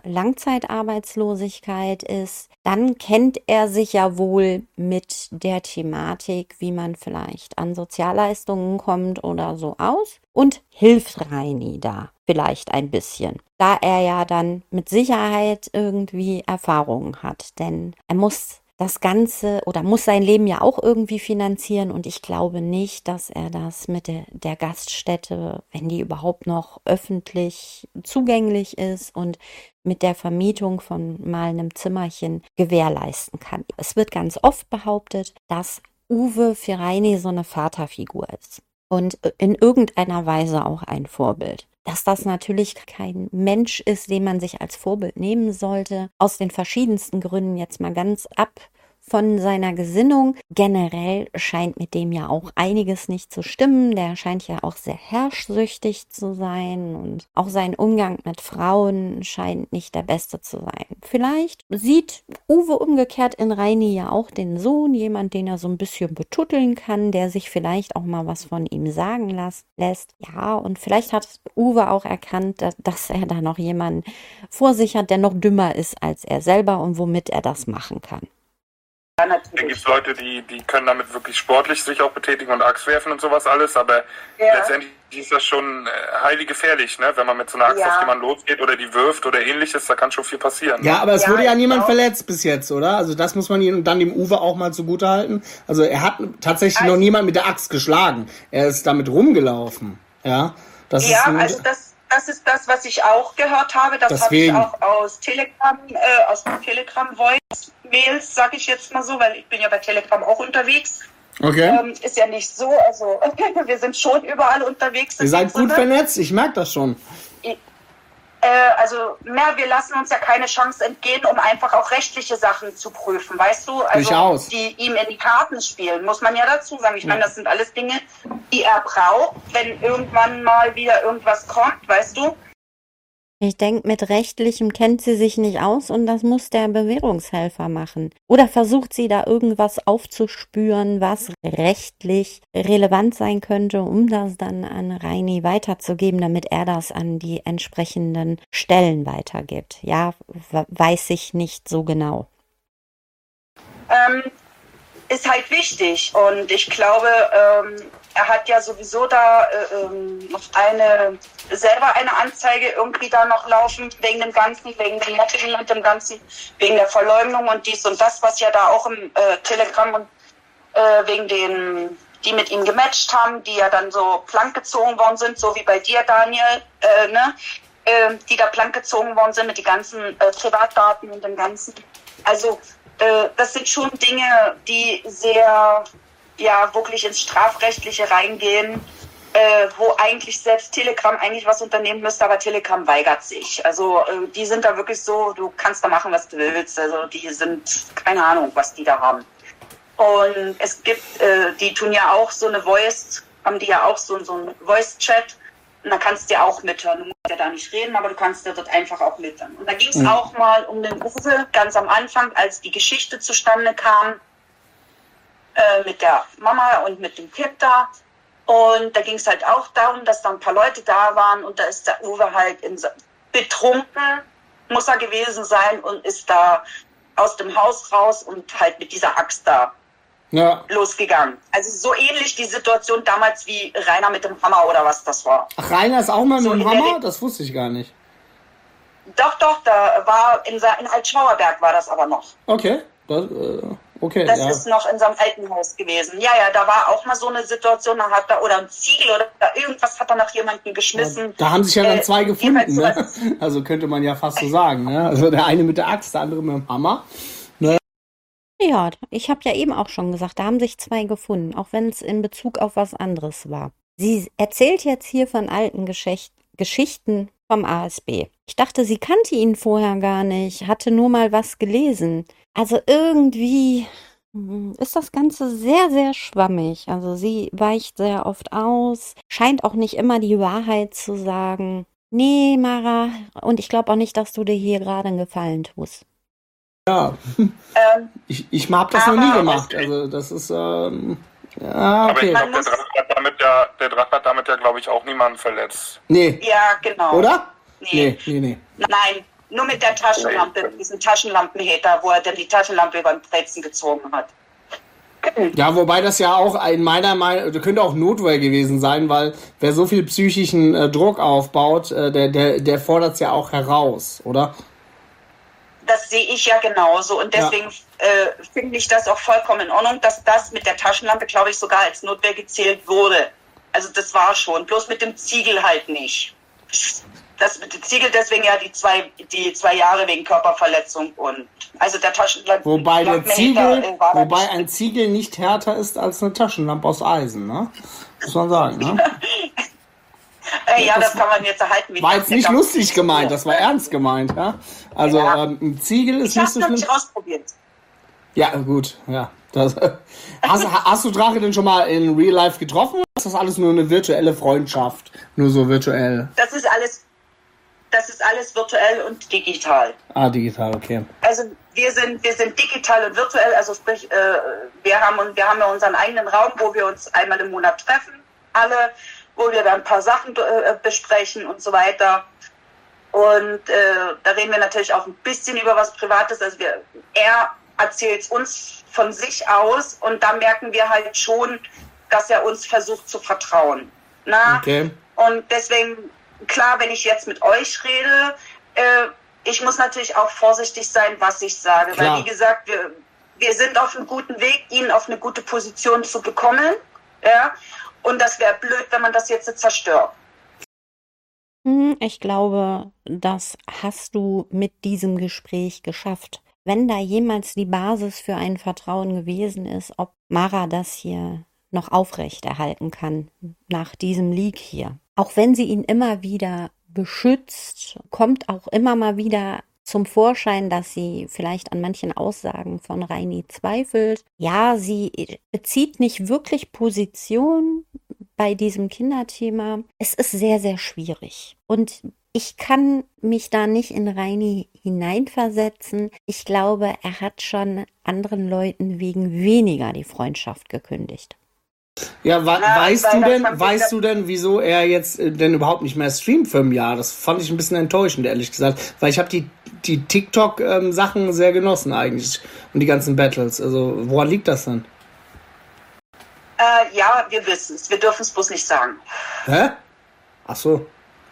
Langzeitarbeitslosigkeit ist, dann kennt er sich ja wohl mit der Thematik, wie man vielleicht an Sozialleistungen kommt oder so aus und hilft Reini da vielleicht ein bisschen, da er ja dann mit Sicherheit irgendwie Erfahrungen hat, denn er muss das Ganze oder muss sein Leben ja auch irgendwie finanzieren und ich glaube nicht, dass er das mit der Gaststätte, wenn die überhaupt noch öffentlich zugänglich ist und mit der Vermietung von mal einem Zimmerchen gewährleisten kann. Es wird ganz oft behauptet, dass Uwe für Reini so eine Vaterfigur ist und in irgendeiner Weise auch ein Vorbild. Dass das natürlich kein Mensch ist, den man sich als Vorbild nehmen sollte, aus den verschiedensten Gründen jetzt mal ganz ab von seiner Gesinnung. Generell scheint mit dem ja auch einiges nicht zu stimmen. Der scheint ja auch sehr herrschsüchtig zu sein und auch sein Umgang mit Frauen scheint nicht der beste zu sein. Vielleicht sieht Uwe umgekehrt in Reini ja auch den Sohn, jemand, den er so ein bisschen betutteln kann, der sich vielleicht auch mal was von ihm sagen lässt. Ja, und vielleicht hat Uwe auch erkannt, dass er da noch jemanden vor sich hat, der noch dümmer ist als er selber und womit er das machen kann. Ja, dann gibt es Leute, die können damit wirklich sportlich sich auch betätigen und Axt werfen und sowas alles, aber letztendlich ist das schon heilig gefährlich, ne? Wenn man mit so einer Axt auf jemanden losgeht oder die wirft oder ähnliches, da kann schon viel passieren. Ja, aber es wurde ja niemand verletzt bis jetzt, oder? Also das muss man ihm dann dem Uwe auch mal zugutehalten. Also er hat tatsächlich noch niemand mit der Axt geschlagen. Er ist damit rumgelaufen, ja? Das ist das, was ich auch gehört habe. Das habe ich auch aus Telegram Voice-Mails, sage ich jetzt mal so, weil ich bin ja bei Telegram auch unterwegs. Okay. Ist ja nicht so, also wir sind schon überall unterwegs. Ihr seid gut vernetzt, ich merke das schon. Wir lassen uns ja keine Chance entgehen, um einfach auch rechtliche Sachen zu prüfen, weißt du? Also die ihm in die Karten spielen, muss man ja dazu sagen. Ich meine, das sind alles Dinge, die er braucht, wenn irgendwann mal wieder irgendwas kommt, weißt du? Ich denke, mit Rechtlichem kennt sie sich nicht aus und das muss der Bewährungshelfer machen. Oder versucht sie da irgendwas aufzuspüren, was rechtlich relevant sein könnte, um das dann an Reini weiterzugeben, damit er das an die entsprechenden Stellen weitergibt. Ja, weiß ich nicht so genau. Ist halt wichtig und ich glaube, er hat ja sowieso da noch selber eine Anzeige irgendwie da noch laufen, wegen dem Ganzen, wegen dem Mobbing und dem Ganzen, wegen der Verleumdung und dies und das, was ja da auch im Telegram und wegen den, die mit ihm gematcht haben, die ja dann so plank gezogen worden sind, so wie bei dir, Daniel, die da plank gezogen worden sind mit den ganzen Privatdaten und dem Ganzen. Also das sind schon Dinge, die sehr, wirklich ins Strafrechtliche reingehen, wo eigentlich selbst Telegram eigentlich was unternehmen müsste, aber Telegram weigert sich. Also die sind da wirklich so, du kannst da machen, was du willst. Also die sind, keine Ahnung, was die da haben. Und es gibt, die tun ja auch so eine haben die ja auch so einen Voice-Chat. Und da kannst du ja auch mithören. Du musst ja da nicht reden, aber du kannst ja dort einfach auch mithören. Und da ging es auch mal um den Uwe, ganz am Anfang, als die Geschichte zustande kam, mit der Mama und mit dem Kind da. Und da ging es halt auch darum, dass da ein paar Leute da waren und da ist der Uwe halt betrunken, muss er gewesen sein und ist da aus dem Haus raus und halt mit dieser Axt da losgegangen. Also so ähnlich die Situation damals wie Rainer mit dem Hammer oder was das war. Ach, Rainer ist auch mal mit dem Hammer? Das wusste ich gar nicht. Doch, da war in Altschauerberg war das aber noch. Okay, das ist noch in seinem alten Haus gewesen. Ja, da war auch mal so eine Situation, da hat oder ein Ziegel oder irgendwas hat er nach jemandem geschmissen. Ja, da haben sich ja dann zwei gefunden, ne? Also könnte man ja fast so sagen, ne? Also der eine mit der Axt, der andere mit dem Hammer. Ne? Ja, ich habe ja eben auch schon gesagt, da haben sich zwei gefunden, auch wenn es in Bezug auf was anderes war. Sie erzählt jetzt hier von alten Geschichten vom ASB. Ich dachte, sie kannte ihn vorher gar nicht, hatte nur mal was gelesen. Also irgendwie ist das Ganze sehr, sehr schwammig. Also sie weicht sehr oft aus, scheint auch nicht immer die Wahrheit zu sagen. Nee, Mara, und ich glaube auch nicht, dass du dir hier gerade einen Gefallen tust. Ja, ich habe das noch nie gemacht. Also das ist, okay. Aber ich glaube, der Drache hat damit ja, glaube ich, auch niemanden verletzt. Nee. Ja, genau. Oder? Nee. Nein, nur mit der Taschenlampe, diesen Taschenlampenheter, wo er dann die Taschenlampe über den Brezen gezogen hat. Ja, wobei das ja auch in meiner Meinung, könnte auch Notwehr gewesen sein, weil wer so viel psychischen Druck aufbaut, der fordert es ja auch heraus, oder? Das sehe ich ja genauso und deswegen finde ich das auch vollkommen in Ordnung, dass das mit der Taschenlampe, glaube ich, sogar als Notwehr gezählt wurde. Also das war schon, bloß mit dem Ziegel halt nicht. Das mit dem Ziegel deswegen ja die zwei Jahre wegen Körperverletzung und also der Taschenlampe. Wobei ein Ziegel nicht härter ist als eine Taschenlampe aus Eisen, ne? Muss man sagen, ne? Ja, das kann man jetzt erhalten. War jetzt nicht lustig gemeint, das war ernst gemeint, ja? Also ein Ziegel ist nicht so schlimm. Ich habe es ausprobiert. Ja, gut, ja. Hast du Drache denn schon mal in Real Life getroffen oder ist das alles nur eine virtuelle Freundschaft? Nur so virtuell? Das ist alles virtuell und digital. Ah, digital, okay. Also wir sind digital und virtuell, also sprich, wir haben ja unseren eigenen Raum, wo wir uns einmal im Monat treffen, alle, wo wir dann ein paar Sachen besprechen und so weiter. Und da reden wir natürlich auch ein bisschen über was Privates. Also er erzählt uns von sich aus und da merken wir halt schon, dass er uns versucht zu vertrauen. Na? Okay. Und deswegen, klar, wenn ich jetzt mit euch rede, ich muss natürlich auch vorsichtig sein, was ich sage. Klar. Weil wie gesagt, wir sind auf einem guten Weg, ihn auf eine gute Position zu bekommen. Ja? Und das wäre blöd, wenn man das jetzt zerstört. Ich glaube, das hast du mit diesem Gespräch geschafft. Wenn da jemals die Basis für ein Vertrauen gewesen ist, ob Mara das hier noch aufrechterhalten kann, nach diesem Leak hier. Auch wenn sie ihn immer wieder beschützt, kommt auch immer mal wieder zum Vorschein, dass sie vielleicht an manchen Aussagen von Reini zweifelt. Ja, sie bezieht nicht wirklich Position bei diesem Kinderthema. Es ist sehr, sehr schwierig. Und ich kann mich da nicht in Reini hineinversetzen. Ich glaube, er hat schon anderen Leuten wegen weniger die Freundschaft gekündigt. Ja, weißt du denn, wieso er jetzt denn überhaupt nicht mehr streamt für ein Jahr? Das fand ich ein bisschen enttäuschend, ehrlich gesagt. Weil ich habe die TikTok-Sachen sehr genossen eigentlich. Und die ganzen Battles. Also, woran liegt das denn? Ja, wir wissen es. Wir dürfen es bloß nicht sagen. Hä? Ach so.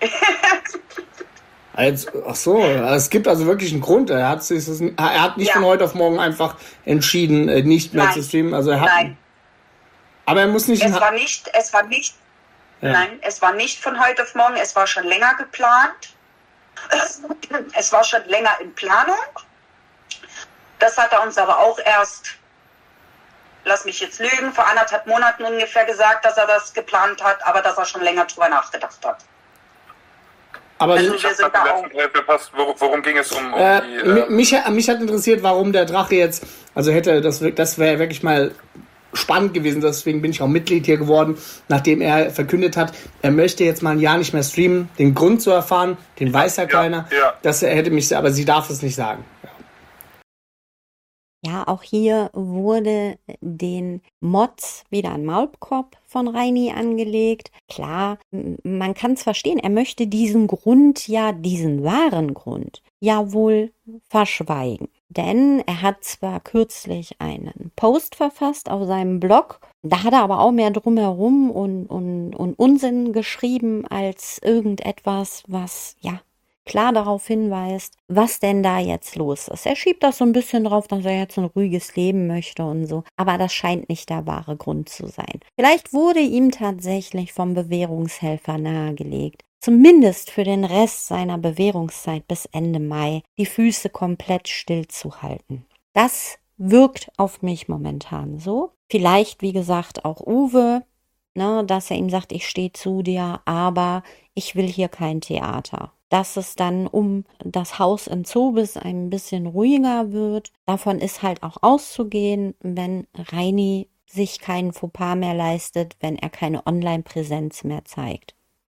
Es gibt also wirklich einen Grund. Er hat nicht von heute auf morgen einfach entschieden, nicht mehr zu streamen. Also Nein. Aber er muss nicht. Es war nicht. Ja. Nein, es war nicht von heute auf morgen. Es war schon länger geplant. Es war schon länger in Planung. Das hat er uns aber auch erst, lass mich jetzt lügen, vor 1,5 Monaten ungefähr gesagt, dass er das geplant hat, aber dass er schon länger drüber nachgedacht hat. Aber also ich habe die letzten Teil verpasst. Worum ging es um die... Mich hat interessiert, warum der Drache jetzt, also das wäre wirklich mal spannend gewesen, deswegen bin ich auch Mitglied hier geworden, nachdem er verkündet hat, er möchte jetzt mal ein Jahr nicht mehr streamen, den Grund zu erfahren, den weiß ja keiner, dass er hätte mich, aber sie darf es nicht sagen. Ja, auch hier wurde den Mods wieder ein Maulkorb von Reini angelegt. Klar, man kann es verstehen, er möchte diesen Grund diesen wahren Grund, ja wohl verschweigen. Denn er hat zwar kürzlich einen Post verfasst auf seinem Blog, da hat er aber auch mehr drumherum und Unsinn geschrieben als irgendetwas, was klar darauf hinweist, was denn da jetzt los ist. Er schiebt das so ein bisschen drauf, dass er jetzt ein ruhiges Leben möchte und so, aber das scheint nicht der wahre Grund zu sein. Vielleicht wurde ihm tatsächlich vom Bewährungshelfer nahegelegt, zumindest für den Rest seiner Bewährungszeit bis Ende Mai die Füße komplett stillzuhalten. Das wirkt auf mich momentan so. Vielleicht, wie gesagt, auch Uwe, dass er ihm sagt, ich stehe zu dir, aber ich will hier kein Theater. Dass es dann um das Haus in Zobis ein bisschen ruhiger wird. Davon ist halt auch auszugehen, wenn Reini sich keinen Fauxpas mehr leistet, wenn er keine Online-Präsenz mehr zeigt.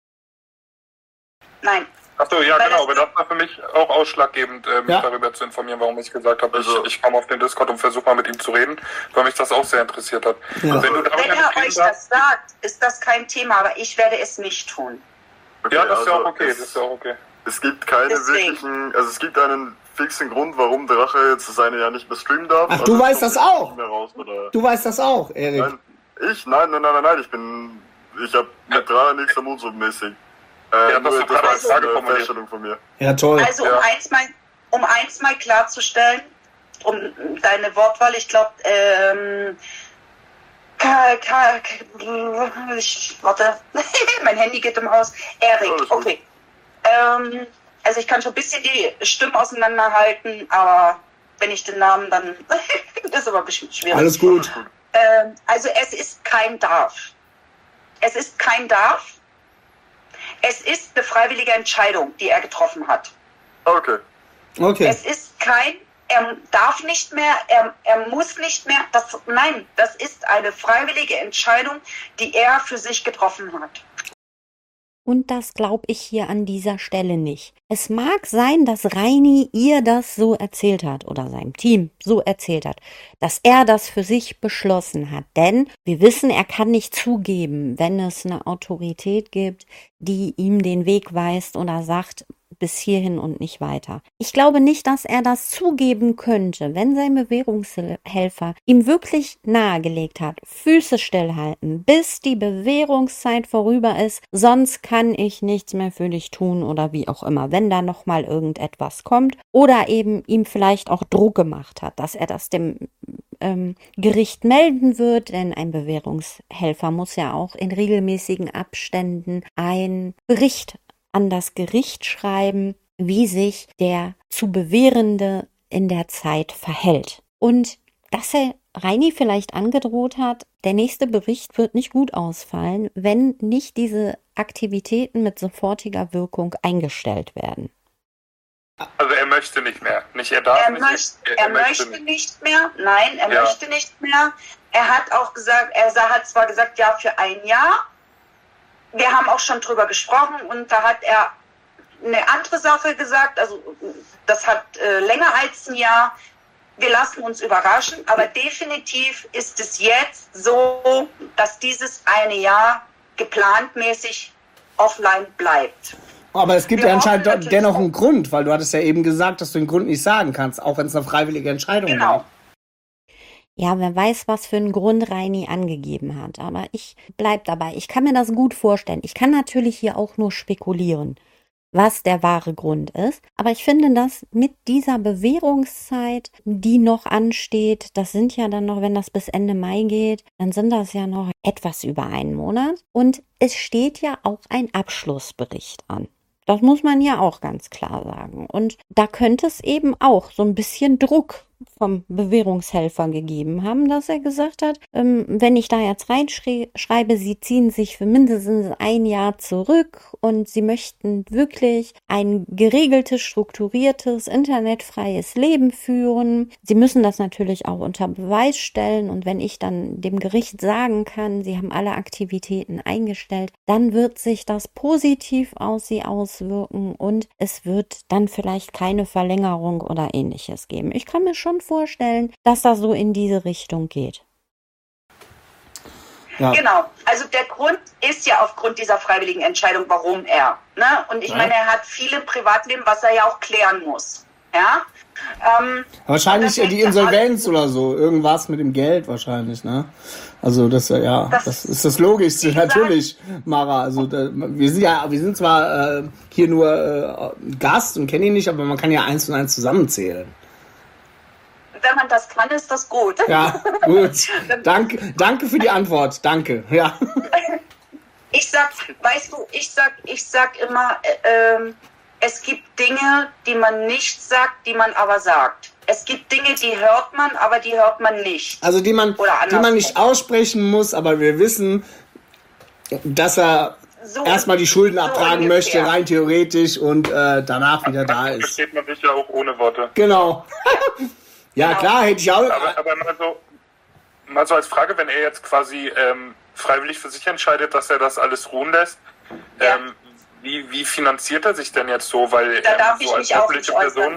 Nein. Achso, ja genau, aber das war für mich auch ausschlaggebend, mich darüber zu informieren, warum ich gesagt habe, ich komme auf den Discord und versuche mal mit ihm zu reden, weil mich das auch sehr interessiert hat. Ja. Wenn er euch das sagt, ist das kein Thema, aber ich werde es nicht tun. Okay, ja, das ist ja auch okay. Es gibt es gibt einen fixen Grund, warum Drache jetzt das eine Jahr nicht mehr streamen darf. Ach, du weißt das auch? Du weißt das auch, Erik? Nein, ich habe mit Drache nichts am Mut so mäßig. Das war eine Feststellung von mir. Ja, toll. Also um eins mal klarzustellen, um deine Wortwahl, ich glaube, warte, mein Handy geht im Haus. Erik, okay. Also ich kann schon ein bisschen die Stimmen auseinanderhalten, aber wenn ich den Namen, dann das ist aber ein bisschen schwierig. Alles gut. Also es ist kein Darf. Es ist kein Darf. Es ist eine freiwillige Entscheidung, die er getroffen hat. Okay. Es ist er darf nicht mehr, er muss nicht mehr. Das ist eine freiwillige Entscheidung, die er für sich getroffen hat. Und das glaube ich hier an dieser Stelle nicht. Es mag sein, dass Reini ihr das so erzählt hat oder seinem Team so erzählt hat, dass er das für sich beschlossen hat. Denn wir wissen, er kann nicht zugeben, wenn es eine Autorität gibt, die ihm den Weg weist oder sagt, bis hierhin und nicht weiter. Ich glaube nicht, dass er das zugeben könnte, wenn sein Bewährungshelfer ihm wirklich nahegelegt hat, Füße stillhalten, bis die Bewährungszeit vorüber ist, sonst kann ich nichts mehr für dich tun oder wie auch immer, wenn da nochmal irgendetwas kommt oder eben ihm vielleicht auch Druck gemacht hat, dass er das dem Gericht melden wird, denn ein Bewährungshelfer muss ja auch in regelmäßigen Abständen einen Bericht an das Gericht schreiben, wie sich der zu Bewährende in der Zeit verhält. Und dass er Reini vielleicht angedroht hat, der nächste Bericht wird nicht gut ausfallen, wenn nicht diese Aktivitäten mit sofortiger Wirkung eingestellt werden. Also er möchte nicht mehr. Nicht er darf er möchte nicht mehr. Nein, er möchte nicht mehr. Er hat auch gesagt, er hat zwar gesagt, ja, für ein Jahr. Wir haben auch schon drüber gesprochen und da hat er eine andere Sache gesagt, also das hat länger als ein Jahr. Wir lassen uns überraschen, aber definitiv ist es jetzt so, dass dieses eine Jahr geplantmäßig offline bleibt. Aber es gibt ja anscheinend dennoch einen Grund, weil du hattest ja eben gesagt, dass du den Grund nicht sagen kannst, auch wenn es eine freiwillige Entscheidung war. Ja, wer weiß, was für einen Grund Reini angegeben hat. Aber ich bleib dabei. Ich kann mir das gut vorstellen. Ich kann natürlich hier auch nur spekulieren, was der wahre Grund ist. Aber ich finde, dass mit dieser Bewährungszeit, die noch ansteht, das sind ja dann noch, wenn das bis Ende Mai geht, dann sind das ja noch etwas über einen Monat. Und es steht ja auch ein Abschlussbericht an. Das muss man ja auch ganz klar sagen. Und da könnte es eben auch so ein bisschen Druck vom Bewährungshelfer gegeben haben, dass er gesagt hat, wenn ich da jetzt reinschreibe, Sie ziehen sich für mindestens 1 Jahr zurück und Sie möchten wirklich ein geregeltes, strukturiertes, internetfreies Leben führen. Sie müssen das natürlich auch unter Beweis stellen und wenn ich dann dem Gericht sagen kann, Sie haben alle Aktivitäten eingestellt, dann wird sich das positiv auf Sie auswirken und es wird dann vielleicht keine Verlängerung oder Ähnliches geben. Ich kann mir schon vorstellen, dass das so in diese Richtung geht. Ja. Genau, also der Grund ist ja aufgrund dieser freiwilligen Entscheidung, warum er. Ne? Und ich meine, er hat viel im Privatleben, was er ja auch klären muss. Ja? Wahrscheinlich die Insolvenz oder so, irgendwas mit dem Geld wahrscheinlich, ne? Also das ist das Logischste, natürlich, Mara. Also wir sind zwar hier nur Gast und kennen ihn nicht, aber man kann ja 1 und 1 zusammenzählen. Wenn man das kann, ist das gut. Ja, gut. Danke für die Antwort. Danke. Ja. Ich sag immer, es gibt Dinge, die man nicht sagt, die man aber sagt. Es gibt Dinge, die hört man, aber die hört man nicht. Also die man nicht aussprechen muss, aber wir wissen, dass er erstmal die Schulden abtragen möchte, rein theoretisch, und danach wieder da ist. Versteht man sich ja auch ohne Worte. Genau. Ja, genau. Klar, hätte ich auch. Aber mal so als Frage, wenn er jetzt quasi freiwillig für sich entscheidet, dass er das alles ruhen lässt, wie finanziert er sich denn jetzt so? Weil da darf ich mich auch nicht äußern.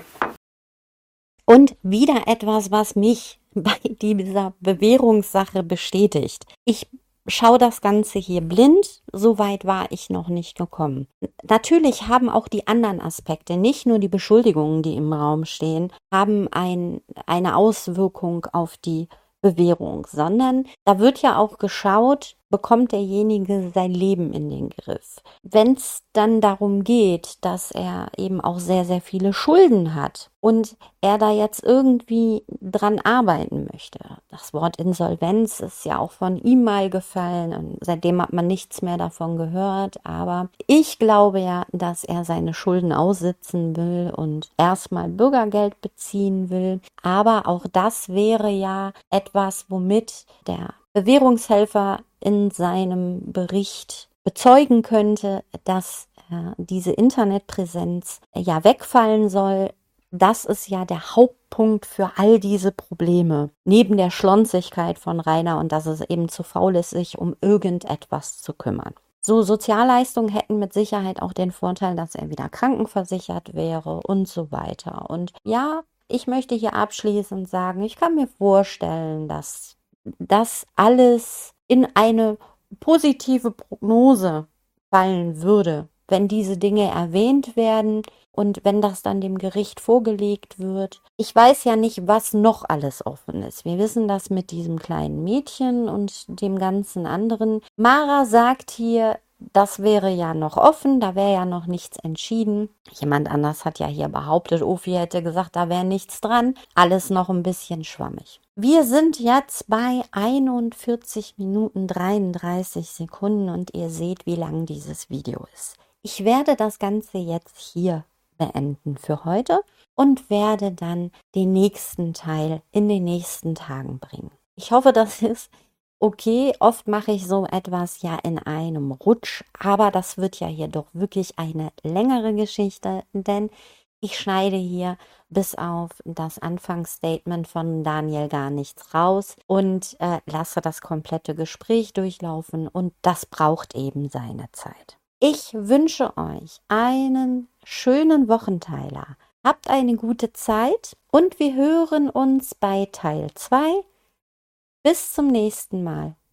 Und wieder etwas, was mich bei dieser Bewährungssache bestätigt. Ich schaue das Ganze hier blind, so weit war ich noch nicht gekommen. Natürlich haben auch die anderen Aspekte, nicht nur die Beschuldigungen, die im Raum stehen, haben eine Auswirkung auf die Bewährung, sondern da wird ja auch geschaut, bekommt derjenige sein Leben in den Griff. Wenn es dann darum geht, dass er eben auch sehr, sehr viele Schulden hat und er da jetzt irgendwie dran arbeiten möchte. Das Wort Insolvenz ist ja auch von ihm mal gefallen und seitdem hat man nichts mehr davon gehört. Aber ich glaube ja, dass er seine Schulden aussitzen will und erstmal Bürgergeld beziehen will. Aber auch das wäre ja etwas, womit der Bewährungshelfer in seinem Bericht bezeugen könnte, dass diese Internetpräsenz ja wegfallen soll. Das ist ja der Hauptpunkt für all diese Probleme, neben der Schlonzigkeit von Rainer und dass es eben zu faul ist, sich um irgendetwas zu kümmern. So, Sozialleistungen hätten mit Sicherheit auch den Vorteil, dass er wieder krankenversichert wäre und so weiter. Und ja, ich möchte hier abschließend sagen, ich kann mir vorstellen, dass das alles in eine positive Prognose fallen würde, wenn diese Dinge erwähnt werden und wenn das dann dem Gericht vorgelegt wird. Ich weiß ja nicht, was noch alles offen ist. Wir wissen das mit diesem kleinen Mädchen und dem ganzen anderen. Mara sagt hier, das wäre ja noch offen, da wäre ja noch nichts entschieden. Jemand anders hat ja hier behauptet, Ofi hätte gesagt, da wäre nichts dran. Alles noch ein bisschen schwammig. Wir sind jetzt bei 41 Minuten 33 Sekunden und ihr seht, wie lang dieses Video ist. Ich werde das Ganze jetzt hier beenden für heute und werde dann den nächsten Teil in den nächsten Tagen bringen. Ich hoffe, das ist okay. Oft mache ich so etwas ja in einem Rutsch, aber das wird ja hier doch wirklich eine längere Geschichte, denn ich schneide hier bis auf das Anfangsstatement von Daniel gar nichts raus und lasse das komplette Gespräch durchlaufen und das braucht eben seine Zeit. Ich wünsche euch einen schönen Wochenteiler. Habt eine gute Zeit und wir hören uns bei Teil 2. Bis zum nächsten Mal.